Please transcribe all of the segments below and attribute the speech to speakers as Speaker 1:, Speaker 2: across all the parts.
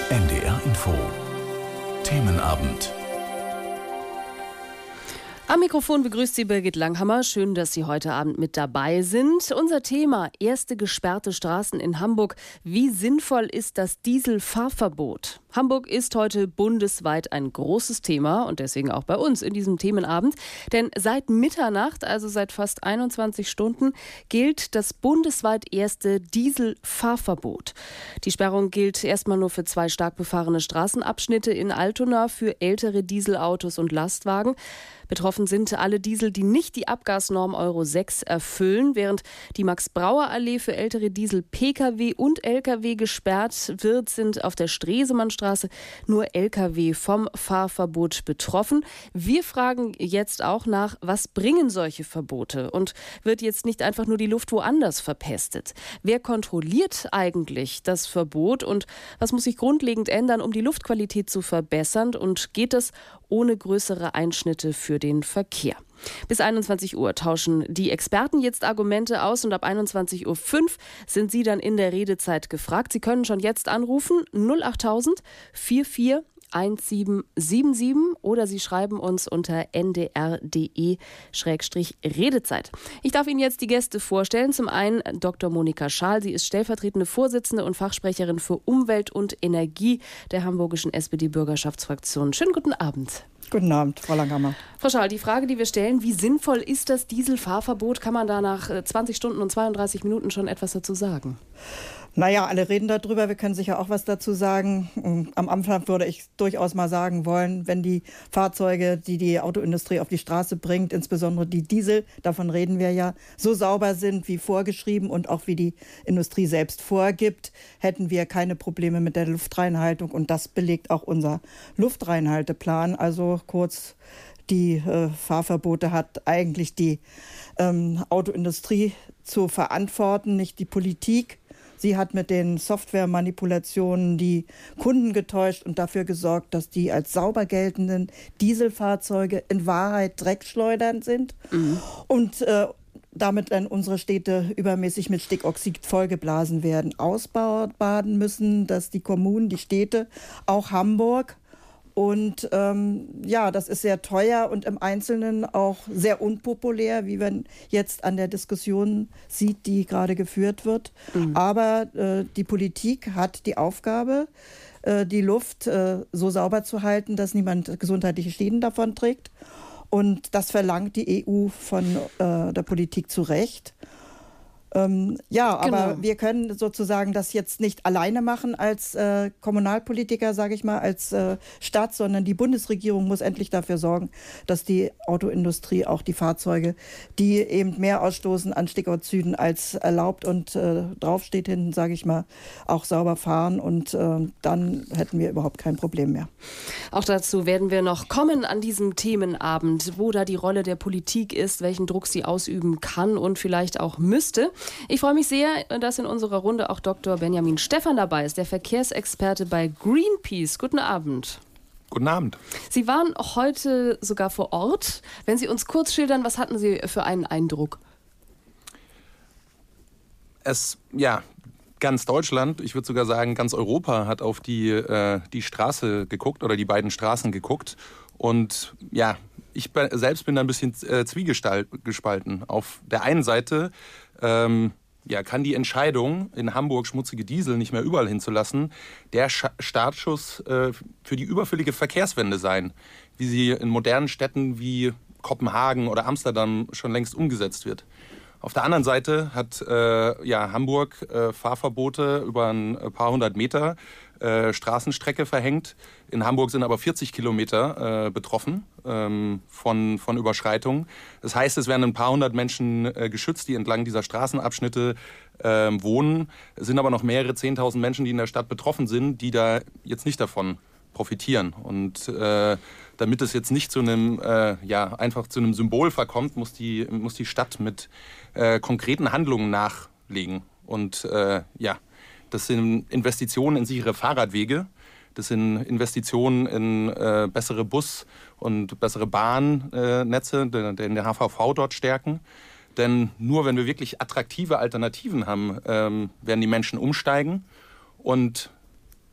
Speaker 1: NDR Info. Themenabend.
Speaker 2: Am Mikrofon begrüßt Sie Birgit Langhammer. Schön, dass Sie heute Abend mit dabei sind. Unser Thema: erste gesperrte Straßen in Hamburg. Wie sinnvoll ist das Dieselfahrverbot? Hamburg ist heute bundesweit ein großes Thema und deswegen auch bei uns in diesem Themenabend. Denn seit Mitternacht, also seit fast 21 Stunden, gilt das bundesweit erste Dieselfahrverbot. Die Sperrung gilt erstmal nur für 2 stark befahrene Straßenabschnitte in Altona für ältere Dieselautos und Lastwagen. Betroffen sind alle Diesel, die nicht die Abgasnorm Euro 6 erfüllen, während die Max-Brauer-Allee für ältere Diesel-Pkw und Lkw gesperrt wird, sind auf der Stresemannstraße nur Lkw vom Fahrverbot betroffen. Wir fragen jetzt auch nach, was bringen solche Verbote? Und wird jetzt nicht einfach nur die Luft woanders verpestet? Wer kontrolliert eigentlich das Verbot und was muss sich grundlegend ändern, um die Luftqualität zu verbessern? Und geht es ohne größere Einschnitte für den Verkehr? Bis 21 Uhr tauschen die Experten jetzt Argumente aus und ab 21.05 Uhr sind Sie dann in der Redezeit gefragt. Sie können schon jetzt anrufen 08000 44 1777 oder Sie schreiben uns unter ndr.de/Redezeit. Ich darf Ihnen jetzt die Gäste vorstellen. Zum einen Dr. Monika Schaal. Sie ist stellvertretende Vorsitzende und Fachsprecherin für Umwelt und Energie der hamburgischen SPD-Bürgerschaftsfraktion. Schönen guten Abend.
Speaker 3: Guten Abend, Frau Langhammer.
Speaker 2: Frau Schaal, die Frage, die wir stellen: Wie sinnvoll ist das Dieselfahrverbot? Kann man da nach 20 Stunden und 32 Minuten schon etwas dazu sagen?
Speaker 3: Naja, alle reden darüber, wir können sicher auch was dazu sagen. Am Anfang würde ich durchaus mal sagen wollen, wenn die Fahrzeuge, die die Autoindustrie auf die Straße bringt, insbesondere die Diesel, davon reden wir ja, so sauber sind wie vorgeschrieben und auch wie die Industrie selbst vorgibt, hätten wir keine Probleme mit der Luftreinhaltung. Und das belegt auch unser Luftreinhalteplan. Also kurz, die Fahrverbote hat eigentlich die Autoindustrie zu verantworten, nicht die Politik. Sie hat mit den Softwaremanipulationen die Kunden getäuscht und dafür gesorgt, dass die als sauber geltenden Dieselfahrzeuge in Wahrheit Dreckschleudern sind und damit dann unsere Städte übermäßig mit Stickoxid vollgeblasen werden. Ausbaden müssen, dass die Kommunen, die Städte, auch Hamburg. Und das ist sehr teuer und im Einzelnen auch sehr unpopulär, wie man jetzt an der Diskussion sieht, die gerade geführt wird. Aber die Politik hat die Aufgabe, die Luft so sauber zu halten, dass niemand gesundheitliche Schäden davon trägt. Und das verlangt die EU von der Politik zu Recht. Aber wir können sozusagen das jetzt nicht alleine machen als Kommunalpolitiker, sage ich mal, als Stadt, sondern die Bundesregierung muss endlich dafür sorgen, dass die Autoindustrie auch die Fahrzeuge, die eben mehr ausstoßen an Stickoxiden als erlaubt und draufsteht hinten, sage ich mal, auch sauber fahren und dann hätten wir überhaupt kein Problem mehr.
Speaker 2: Auch dazu werden wir noch kommen an diesem Themenabend, wo da die Rolle der Politik ist, welchen Druck sie ausüben kann und vielleicht auch müsste. Ich freue mich sehr, dass in unserer Runde auch Dr. Benjamin Stephan dabei ist, der Verkehrsexperte bei Greenpeace. Guten Abend.
Speaker 4: Guten Abend. Sie
Speaker 2: waren heute sogar vor Ort. Wenn Sie uns kurz schildern, was hatten Sie für einen Eindruck?
Speaker 4: Ganz Deutschland, ich würde sogar sagen, ganz Europa hat auf die Straße geguckt oder die beiden Straßen geguckt. Und ich selbst bin da ein bisschen zwiegespalten. Auf der einen Seite kann die Entscheidung, in Hamburg schmutzige Diesel nicht mehr überall hinzulassen, der Startschuss für die überfällige Verkehrswende sein, wie sie in modernen Städten wie Kopenhagen oder Amsterdam schon längst umgesetzt wird. Auf der anderen Seite hat Hamburg Fahrverbote über ein paar hundert Meter Straßenstrecke verhängt. In Hamburg sind aber 40 Kilometer betroffen von Überschreitungen. Das heißt, es werden ein paar hundert Menschen geschützt, die entlang dieser Straßenabschnitte wohnen. Es sind aber noch mehrere 10.000 Menschen, die in der Stadt betroffen sind, die da jetzt nicht davon profitieren. Und damit es jetzt nicht zu einem einfach zu einem Symbol verkommt, muss die Stadt mit konkreten Handlungen nachlegen. Und das sind Investitionen in sichere Fahrradwege, das sind Investitionen in bessere Bus- und bessere Bahnnetze, den der HVV dort stärken. Denn nur wenn wir wirklich attraktive Alternativen haben, werden die Menschen umsteigen. Und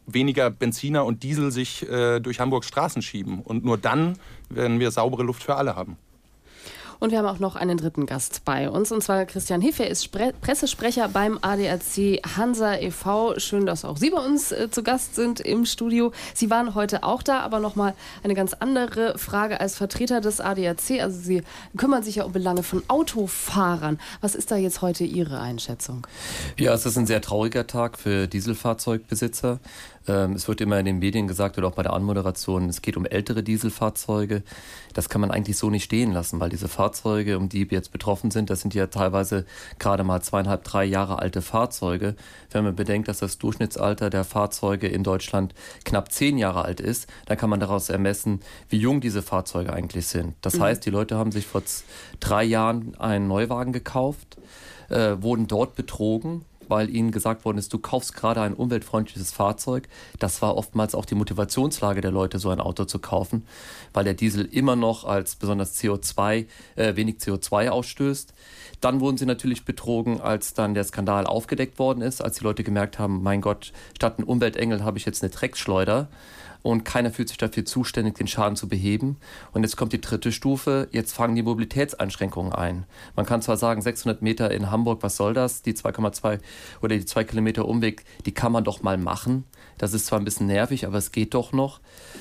Speaker 4: weniger Benziner und Diesel sich durch Hamburgs Straßen schieben. Und nur dann werden wir saubere Luft für alle haben.
Speaker 2: Und wir haben auch noch einen dritten Gast bei uns, und zwar Christian Hiff. Er ist Pressesprecher beim ADAC Hansa e.V. Schön, dass auch Sie bei uns zu Gast sind im Studio. Sie waren heute auch da, aber nochmal eine ganz andere Frage als Vertreter des ADAC. Also Sie kümmern sich ja um Belange von Autofahrern. Was ist da jetzt heute Ihre Einschätzung?
Speaker 5: Ja, es ist ein sehr trauriger Tag für Dieselfahrzeugbesitzer. Es wird immer in den Medien gesagt oder auch bei der Anmoderation, es geht um ältere Dieselfahrzeuge. Das kann man eigentlich so nicht stehen lassen, weil diese Fahrzeuge, um die wir jetzt betroffen sind, das sind ja teilweise gerade mal 2,5, 3 Jahre alte Fahrzeuge. Wenn man bedenkt, dass das Durchschnittsalter der Fahrzeuge in Deutschland knapp 10 Jahre alt ist, dann kann man daraus ermessen, wie jung diese Fahrzeuge eigentlich sind. Das heißt, die Leute haben sich vor 3 Jahren einen Neuwagen gekauft, wurden dort betrogen, weil ihnen gesagt worden ist, du kaufst gerade ein umweltfreundliches Fahrzeug. Das war oftmals auch die Motivationslage der Leute, so ein Auto zu kaufen, weil der Diesel immer noch als besonders wenig CO2 ausstößt. Dann wurden sie natürlich betrogen, als dann der Skandal aufgedeckt worden ist, als die Leute gemerkt haben, mein Gott, statt ein Umweltengel habe ich jetzt eine Drecksschleuder. Und keiner fühlt sich dafür zuständig, den Schaden zu beheben. Und jetzt kommt die dritte Stufe, jetzt fangen die Mobilitätseinschränkungen ein. Man kann zwar sagen, 600 Meter in Hamburg, was soll das? Die 2,2 oder die 2 Kilometer Umweg, die kann man doch mal machen. Das ist zwar ein bisschen nervig, aber es geht doch noch.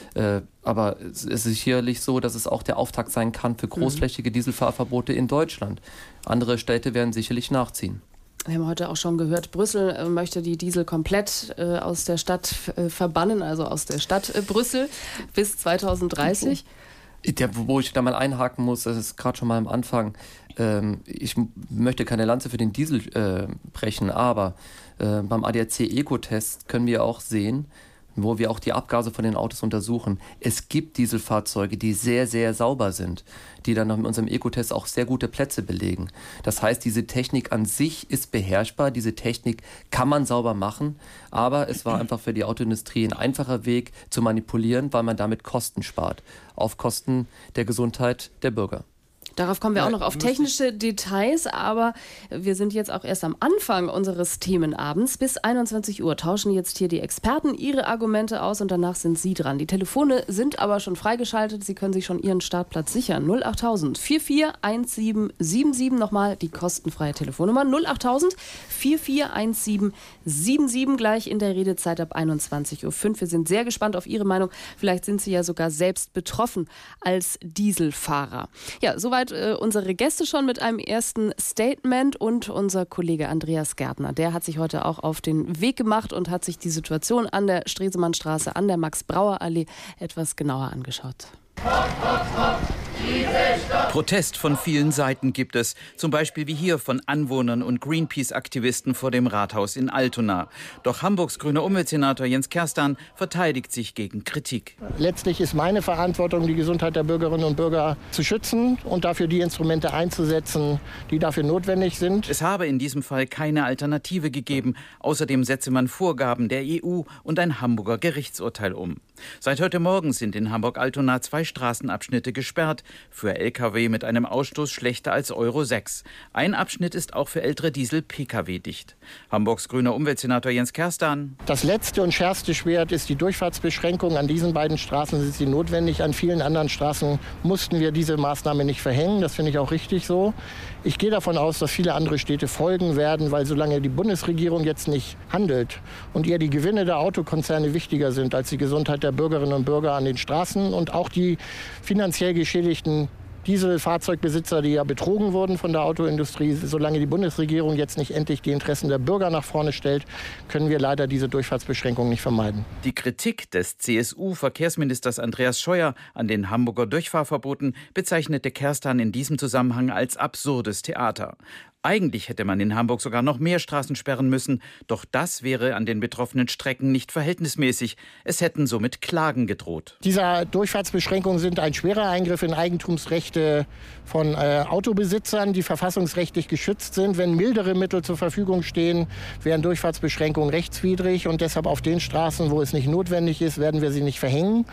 Speaker 5: Aber es ist sicherlich so, dass es auch der Auftakt sein kann für großflächige Dieselfahrverbote in Deutschland. Andere Städte werden sicherlich nachziehen.
Speaker 2: Wir haben heute auch schon gehört, Brüssel möchte die Diesel komplett aus der Stadt verbannen, also aus der Stadt Brüssel bis 2030.
Speaker 5: Wo ich da mal einhaken muss, das ist gerade schon mal am Anfang, ich möchte keine Lanze für den Diesel brechen, aber beim ADAC Ecotest können wir auch sehen, wo wir auch die Abgase von den Autos untersuchen. Es gibt Dieselfahrzeuge, die sehr, sehr sauber sind, die dann in unserem Ecotest auch sehr gute Plätze belegen. Das heißt, diese Technik an sich ist beherrschbar, diese Technik kann man sauber machen, aber es war einfach für die Autoindustrie ein einfacher Weg zu manipulieren, weil man damit Kosten spart, auf Kosten der Gesundheit der Bürger.
Speaker 2: Darauf kommen wir auch noch auf technische Details, aber wir sind jetzt auch erst am Anfang unseres Themenabends. Bis 21 Uhr tauschen jetzt hier die Experten ihre Argumente aus und danach sind Sie dran. Die Telefone sind aber schon freigeschaltet. Sie können sich schon Ihren Startplatz sichern. 08000 441777, nochmal die kostenfreie Telefonnummer. 08000 441777, gleich in der Redezeit ab 21.05 Uhr. Wir sind sehr gespannt auf Ihre Meinung. Vielleicht sind Sie ja sogar selbst betroffen als Dieselfahrer. Ja, soweit unsere Gäste schon mit einem ersten Statement und unser Kollege Andreas Gärtner. Der hat sich heute auch auf den Weg gemacht und hat sich die Situation an der Stresemannstraße, an der Max-Brauer-Allee etwas genauer angeschaut.
Speaker 6: Protest von vielen Seiten gibt es, zum Beispiel wie hier von Anwohnern und Greenpeace-Aktivisten vor dem Rathaus in Altona. Doch Hamburgs grüner Umweltsenator Jens Kerstan verteidigt sich gegen Kritik.
Speaker 7: Letztlich ist meine Verantwortung, die Gesundheit der Bürgerinnen und Bürger zu schützen und dafür die Instrumente einzusetzen, die dafür notwendig sind.
Speaker 6: Es habe in diesem Fall keine Alternative gegeben. Außerdem setze man Vorgaben der EU und ein Hamburger Gerichtsurteil um. Seit heute Morgen sind in Hamburg-Altona 2 Straßenabschnitte gesperrt. Für Lkw mit einem Ausstoß schlechter als Euro 6. Ein Abschnitt ist auch für ältere Diesel-Pkw dicht. Hamburgs grüner Umweltsenator Jens Kerstan.
Speaker 7: Das letzte und schärfste Schwert ist die Durchfahrtsbeschränkung. An diesen beiden Straßen sind sie notwendig. An vielen anderen Straßen mussten wir diese Maßnahme nicht verhängen. Das finde ich auch richtig so. Ich gehe davon aus, dass viele andere Städte folgen werden, weil solange die Bundesregierung jetzt nicht handelt und ihr die Gewinne der Autokonzerne wichtiger sind als die Gesundheit der Bürgerinnen und Bürger an den Straßen und auch die finanziell geschädigten Dieselfahrzeugbesitzer, die ja betrogen wurden von der Autoindustrie, solange die Bundesregierung jetzt nicht endlich die Interessen der Bürger nach vorne stellt, können wir leider diese Durchfahrtsbeschränkung nicht vermeiden.
Speaker 6: Die Kritik des CSU-Verkehrsministers Andreas Scheuer an den Hamburger Durchfahrverboten bezeichnete Kerstan in diesem Zusammenhang als absurdes Theater. Eigentlich hätte man in Hamburg sogar noch mehr Straßen sperren müssen, doch das wäre an den betroffenen Strecken nicht verhältnismäßig. Es hätten somit Klagen gedroht.
Speaker 7: Diese Durchfahrtsbeschränkungen sind ein schwerer Eingriff in Eigentumsrechte von Autobesitzern, die verfassungsrechtlich geschützt sind. Wenn mildere Mittel zur Verfügung stehen, wären Durchfahrtsbeschränkungen rechtswidrig und deshalb auf den Straßen, wo es nicht notwendig ist, werden wir sie nicht verhängen.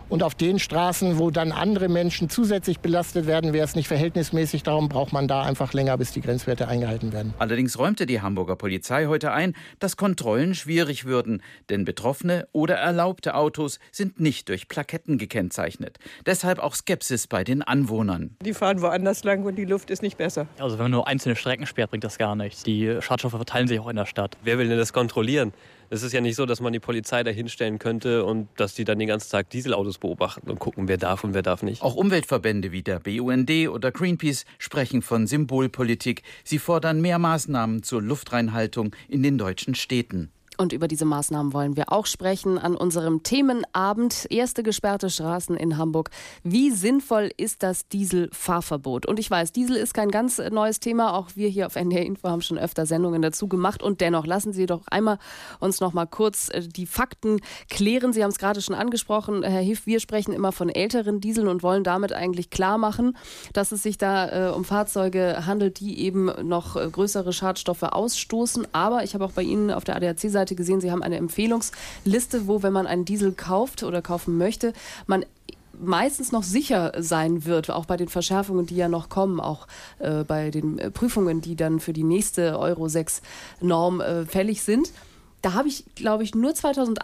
Speaker 7: Und auf den Straßen, wo dann andere Menschen zusätzlich belastet werden, wäre es nicht verhältnismäßig. Darum braucht man da einfach länger, bis die Grenzwerte eingehalten werden.
Speaker 6: Allerdings räumte die Hamburger Polizei heute ein, dass Kontrollen schwierig würden. Denn betroffene oder erlaubte Autos sind nicht durch Plaketten gekennzeichnet. Deshalb auch Skepsis bei den Anwohnern.
Speaker 8: Die fahren woanders lang und die Luft ist nicht besser.
Speaker 9: Also wenn man nur einzelne Strecken sperrt, bringt das gar nichts. Die Schadstoffe verteilen sich auch in der Stadt.
Speaker 10: Wer will denn das kontrollieren? Es ist ja nicht so, dass man die Polizei da hinstellen könnte und dass die dann den ganzen Tag Dieselautos beobachten und gucken, wer darf und wer darf nicht.
Speaker 6: Auch Umweltverbände wie der BUND oder Greenpeace sprechen von Symbolpolitik. Sie fordern mehr Maßnahmen zur Luftreinhaltung in den deutschen Städten.
Speaker 2: Und über diese Maßnahmen wollen wir auch sprechen an unserem Themenabend. Erste gesperrte Straßen in Hamburg. Wie sinnvoll ist das Dieselfahrverbot? Und ich weiß, Diesel ist kein ganz neues Thema. Auch wir hier auf NDR Info haben schon öfter Sendungen dazu gemacht. Und dennoch lassen Sie doch einmal uns noch mal kurz die Fakten klären. Sie haben es gerade schon angesprochen, Herr Hiff, wir sprechen immer von älteren Dieseln und wollen damit eigentlich klar machen, dass es sich da um Fahrzeuge handelt, die eben noch größere Schadstoffe ausstoßen. Aber ich habe auch bei Ihnen auf der ADAC-Seite gesehen, Sie haben eine Empfehlungsliste, wo, wenn man einen Diesel kauft oder kaufen möchte, man meistens noch sicher sein wird, auch bei den Verschärfungen, die ja noch kommen, auch bei den Prüfungen, die dann für die nächste Euro-6-Norm fällig sind. Da habe ich, glaube ich, nur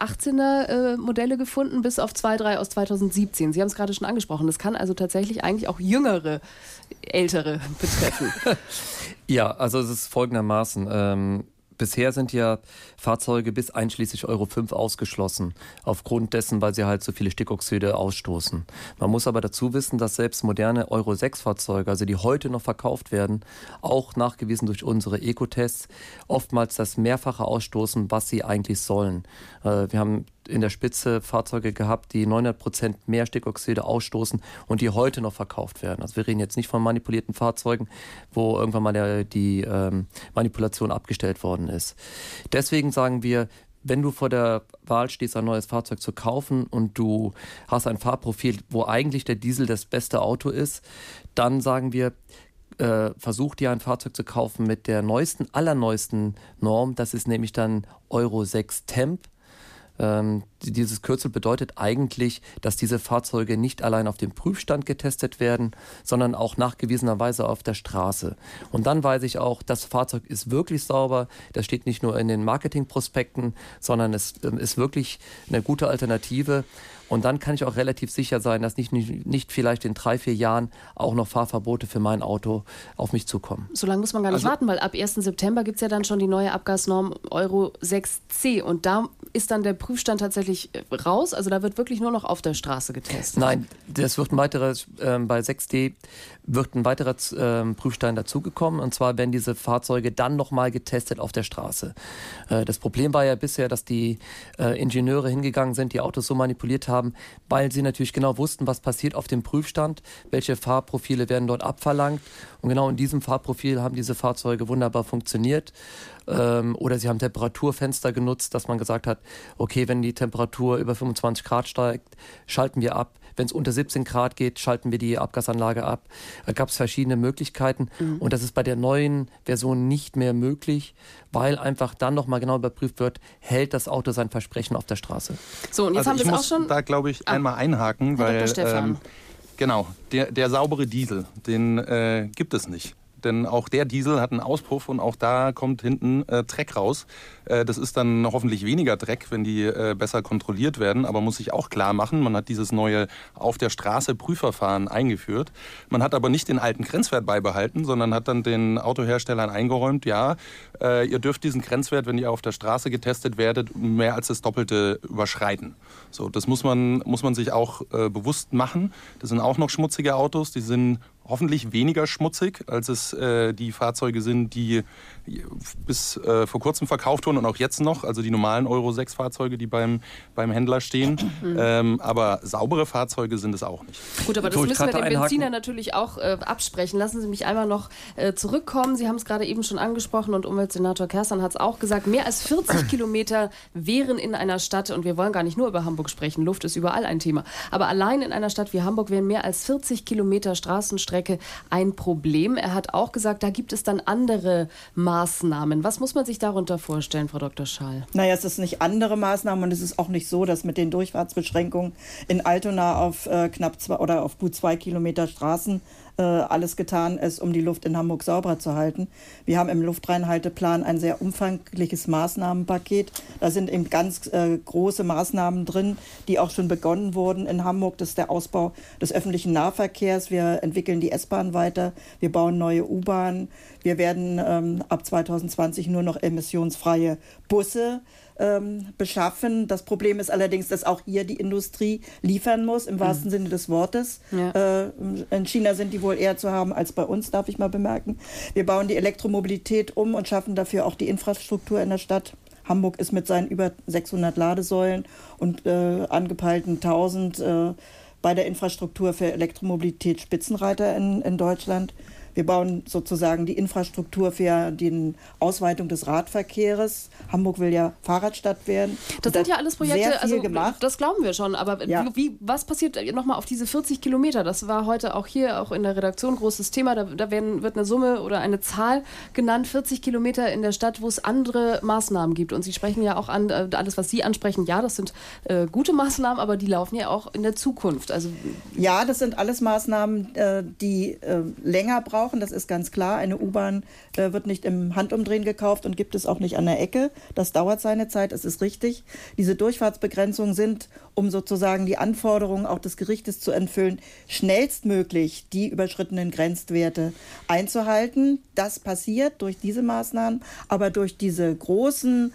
Speaker 2: 2018er Modelle gefunden, bis auf 2-3 aus 2017. Sie haben es gerade schon angesprochen. Das kann also tatsächlich eigentlich auch jüngere, ältere betreffen.
Speaker 5: Ja, also es ist folgendermaßen. Bisher sind ja Fahrzeuge bis einschließlich Euro 5 ausgeschlossen, aufgrund dessen, weil sie halt so viele Stickoxide ausstoßen. Man muss aber dazu wissen, dass selbst moderne Euro 6 Fahrzeuge, also die heute noch verkauft werden, auch nachgewiesen durch unsere Eco-Tests, oftmals das Mehrfache ausstoßen, was sie eigentlich sollen. Wir haben in der Spitze Fahrzeuge gehabt, die 900% mehr Stickoxide ausstoßen und die heute noch verkauft werden. Also wir reden jetzt nicht von manipulierten Fahrzeugen, wo irgendwann mal die Manipulation abgestellt worden ist. Deswegen sagen wir, wenn du vor der Wahl stehst, ein neues Fahrzeug zu kaufen und du hast ein Fahrprofil, wo eigentlich der Diesel das beste Auto ist, dann sagen wir, versuch dir ein Fahrzeug zu kaufen mit der allerneuesten Norm. Das ist nämlich dann Euro 6 Temp. Dieses Kürzel bedeutet eigentlich, dass diese Fahrzeuge nicht allein auf dem Prüfstand getestet werden, sondern auch nachgewiesenerweise auf der Straße. Und dann weiß ich auch, das Fahrzeug ist wirklich sauber. Das steht nicht nur in den Marketingprospekten, sondern es ist wirklich eine gute Alternative. Und dann kann ich auch relativ sicher sein, dass nicht vielleicht in 3-4 Jahren auch noch Fahrverbote für mein Auto auf mich zukommen.
Speaker 2: So lange muss man gar nicht warten, weil ab 1. September gibt es ja dann schon die neue Abgasnorm Euro 6C. Und da ist dann der Prüfstand tatsächlich raus. Also da wird wirklich nur noch auf der Straße getestet.
Speaker 5: Nein, das wird bei 6D wird ein weiterer Prüfstein dazugekommen. Und zwar werden diese Fahrzeuge dann nochmal getestet auf der Straße. Das Problem war ja bisher, dass die Ingenieure hingegangen sind, die Autos so manipuliert haben, weil sie natürlich genau wussten, was passiert auf dem Prüfstand, welche Fahrprofile werden dort abverlangt. Und genau in diesem Fahrprofil haben diese Fahrzeuge wunderbar funktioniert. Oder sie haben Temperaturfenster genutzt, dass man gesagt hat, okay, wenn die Temperatur über 25 Grad steigt, schalten wir ab. Wenn es unter 17 Grad geht, schalten wir die Abgasanlage ab. Da gab es verschiedene Möglichkeiten. Und das ist bei der neuen Version nicht mehr möglich, weil einfach dann nochmal genau überprüft wird, hält das Auto sein Versprechen auf der Straße.
Speaker 2: So, und jetzt haben wir es auch schon.
Speaker 4: Da, glaube ich, einmal einhaken, weil genau, der saubere Diesel, den gibt es nicht. Denn auch der Diesel hat einen Auspuff und auch da kommt hinten Dreck raus. Das ist dann hoffentlich weniger Dreck, wenn die besser kontrolliert werden. Aber muss sich auch klar machen, man hat dieses neue auf der Straße Prüfverfahren eingeführt. Man hat aber nicht den alten Grenzwert beibehalten, sondern hat dann den Autoherstellern eingeräumt, ja, ihr dürft diesen Grenzwert, wenn ihr auf der Straße getestet werdet, mehr als das Doppelte überschreiten. So, das muss man sich auch bewusst machen. Das sind auch noch schmutzige Autos, die sind hoffentlich weniger schmutzig, als es die Fahrzeuge sind, die bis vor kurzem verkauft wurden und auch jetzt noch, also die normalen Euro 6 Fahrzeuge, die beim Händler stehen. Aber saubere Fahrzeuge sind es auch nicht.
Speaker 2: Gut, aber das müssen wir den Benziner natürlich auch absprechen. Lassen Sie mich einmal noch zurückkommen. Sie haben es gerade eben schon angesprochen und Umweltsenator Kerstan hat es auch gesagt, mehr als 40 Kilometer wären in einer Stadt, und wir wollen gar nicht nur über Hamburg sprechen, Luft ist überall ein Thema, aber allein in einer Stadt wie Hamburg wären mehr als 40 Kilometer Straßenstrecke Strecke ein Problem. Er hat auch gesagt, da gibt es dann andere Maßnahmen. Was muss man sich darunter vorstellen, Frau Dr. Schall?
Speaker 3: Naja, es ist nicht andere Maßnahmen und es ist auch nicht so, dass mit den Durchfahrtsbeschränkungen in Altona auf auf gut 2 Kilometer Straßen alles getan ist, um die Luft in Hamburg sauberer zu halten. Wir haben im Luftreinhalteplan ein sehr umfangreiches Maßnahmenpaket. Da sind eben ganz große Maßnahmen drin, die auch schon begonnen wurden in Hamburg. Das ist der Ausbau des öffentlichen Nahverkehrs. Wir entwickeln die S-Bahn weiter. Wir bauen neue U-Bahnen. Wir werden ab 2020 nur noch emissionsfreie Busse beschaffen. Das Problem ist allerdings, dass auch hier die Industrie liefern muss, im wahrsten Sinne des Wortes. Ja. In China sind die wohl eher zu haben als bei uns, darf ich mal bemerken. Wir bauen die Elektromobilität um und schaffen dafür auch die Infrastruktur in der Stadt. Hamburg ist mit seinen über 600 Ladesäulen und angepeilten 1000 bei der Infrastruktur für Elektromobilität Spitzenreiter in Deutschland. Wir bauen sozusagen die Infrastruktur für die Ausweitung des Radverkehrs. Hamburg will ja Fahrradstadt werden.
Speaker 2: Das sind ja alles Projekte,
Speaker 3: also gemacht.
Speaker 2: Das glauben wir schon. Aber ja. Was passiert nochmal auf diese 40 Kilometer? Das war heute auch hier, auch in der Redaktion, großes Thema. Da wird eine Summe oder eine Zahl genannt, 40 Kilometer in der Stadt, wo es andere Maßnahmen gibt. Und Sie sprechen ja auch an, alles, was Sie ansprechen, ja, das sind gute Maßnahmen, aber die laufen ja auch in der Zukunft. Also
Speaker 3: ja, das sind alles Maßnahmen, die länger brauchen. Das ist ganz klar. Eine U-Bahn wird nicht im Handumdrehen gekauft und gibt es auch nicht an der Ecke. Das dauert seine Zeit, das ist richtig. Diese Durchfahrtsbegrenzungen sind, um sozusagen die Anforderungen auch des Gerichtes zu erfüllen, schnellstmöglich die überschrittenen Grenzwerte einzuhalten. Das passiert durch diese Maßnahmen, aber durch diese großen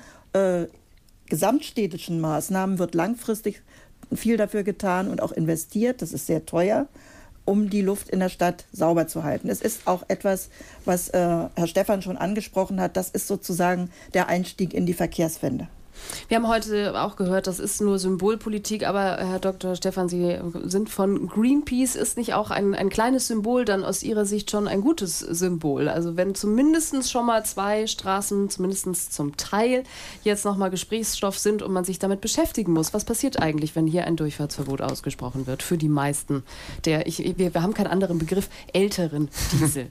Speaker 3: gesamtstädtischen Maßnahmen wird langfristig viel dafür getan und auch investiert. Das ist sehr teuer, um die Luft in der Stadt sauber zu halten. Es ist auch etwas, was Herr Stephan schon angesprochen hat. Das ist sozusagen der Einstieg in die Verkehrswende.
Speaker 2: Wir haben heute auch gehört, das ist nur Symbolpolitik, aber Herr Dr. Stephan, Sie sind von Greenpeace. Ist nicht auch ein kleines Symbol dann aus Ihrer Sicht schon ein gutes Symbol? Also wenn zumindest schon mal 2 Straßen, zumindest zum Teil, jetzt nochmal Gesprächsstoff sind und man sich damit beschäftigen muss. Was passiert eigentlich, wenn hier ein Durchfahrtsverbot ausgesprochen wird für die meisten wir haben keinen anderen Begriff, älteren Diesel?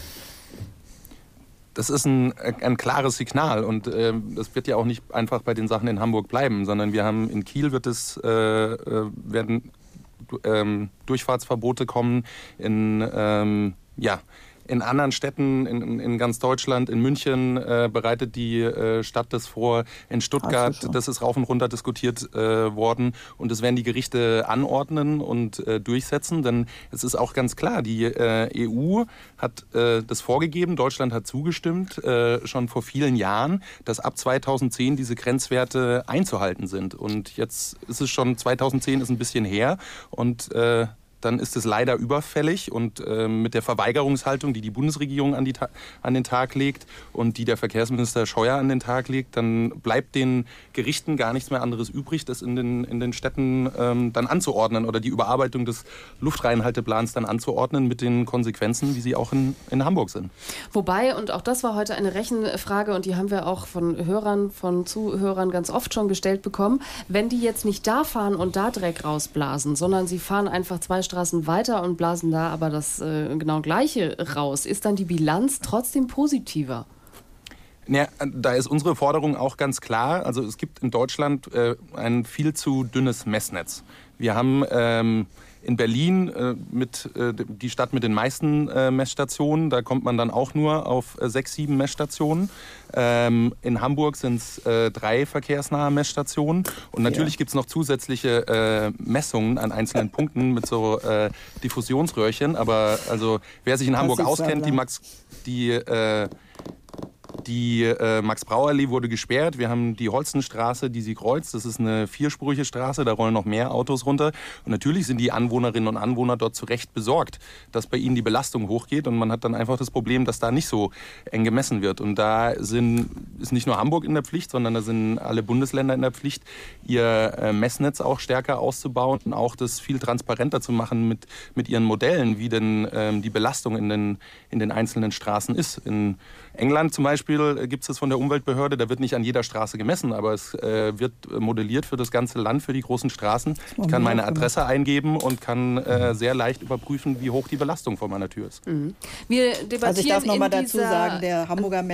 Speaker 4: Das ist ein klares Signal und das wird ja auch nicht einfach bei den Sachen in Hamburg bleiben, sondern wir haben in Kiel werden Durchfahrtsverbote kommen, in anderen Städten in ganz Deutschland, in München bereitet die Stadt das vor, in Stuttgart, das ist rauf und runter diskutiert worden und das werden die Gerichte anordnen und durchsetzen, denn es ist auch ganz klar, die EU hat das vorgegeben, Deutschland hat zugestimmt, schon vor vielen Jahren, dass ab 2010 diese Grenzwerte einzuhalten sind und jetzt ist es schon, 2010 ist ein bisschen her und dann ist es leider überfällig und mit der Verweigerungshaltung, die die Bundesregierung an den Tag legt und die der Verkehrsminister Scheuer an den Tag legt, dann bleibt den Gerichten gar nichts mehr anderes übrig, das in den Städten dann anzuordnen oder die Überarbeitung des Luftreinhalteplans dann anzuordnen mit den Konsequenzen, wie sie auch in Hamburg sind.
Speaker 2: Wobei, und auch das war heute eine Rechenfrage und die haben wir auch von Zuhörern ganz oft schon gestellt bekommen, wenn die jetzt nicht da fahren und da Dreck rausblasen, sondern sie fahren einfach 2 Straßen weiter und blasen da aber das genau Gleiche raus. Ist dann die Bilanz trotzdem positiver?
Speaker 4: Ja, da ist unsere Forderung auch ganz klar. Also es gibt in Deutschland ein viel zu dünnes Messnetz. Wir haben in Berlin die Stadt mit den meisten Messstationen. Da kommt man dann auch nur auf 6, 7 Messstationen. In Hamburg sind es 3 verkehrsnahe Messstationen. Und natürlich gibt es noch zusätzliche Messungen an einzelnen Punkten mit so Diffusionsröhrchen. Aber also wer sich in Hamburg auskennt, die Max-Brauer-Allee wurde gesperrt. Wir haben die Holstenstraße, die sie kreuzt. Das ist eine 4-spurige Straße, da rollen noch mehr Autos runter. Und natürlich sind die Anwohnerinnen und Anwohner dort zu Recht besorgt, dass bei ihnen die Belastung hochgeht. Und man hat dann einfach das Problem, dass da nicht so eng gemessen wird. Und da ist nicht nur Hamburg in der Pflicht, sondern da sind alle Bundesländer in der Pflicht, ihr Messnetz auch stärker auszubauen und auch das viel transparenter zu machen mit ihren Modellen, wie denn die Belastung in den einzelnen Straßen ist. In England zum Beispiel Beispiel gibt es von der Umweltbehörde, da wird nicht an jeder Straße gemessen, aber es wird modelliert für das ganze Land, für die großen Straßen. Ich kann meine Adresse eingeben und kann sehr leicht überprüfen, wie hoch die Belastung vor meiner Tür ist.
Speaker 2: Mhm. Wir debattieren
Speaker 3: also ich darf noch mal dazu sagen, der Hamburger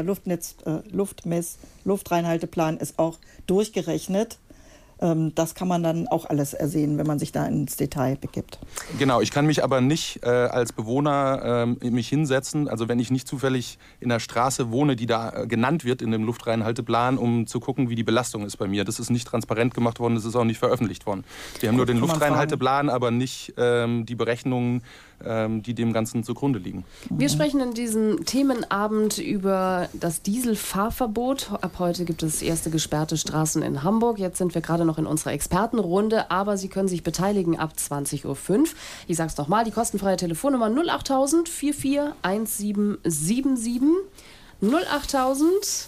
Speaker 3: Luftreinhalteplan ist auch durchgerechnet. Das kann man dann auch alles ersehen, wenn man sich da ins Detail begibt.
Speaker 4: Genau, ich kann mich aber nicht als Bewohner mich hinsetzen, also wenn ich nicht zufällig in der Straße wohne, die da genannt wird in dem Luftreinhalteplan, um zu gucken, wie die Belastung ist bei mir. Das ist nicht transparent gemacht worden, das ist auch nicht veröffentlicht worden. Wir haben nur den Luftreinhalteplan, aber nicht die Berechnungen, die dem Ganzen zugrunde liegen.
Speaker 2: Wir sprechen in diesem Themenabend über das Dieselfahrverbot. Ab heute gibt es erste gesperrte Straßen in Hamburg. Jetzt sind wir gerade noch in unserer Expertenrunde, aber Sie können sich beteiligen ab 20.05 Uhr. Ich sage es nochmal, die kostenfreie Telefonnummer 08000 441777. 08000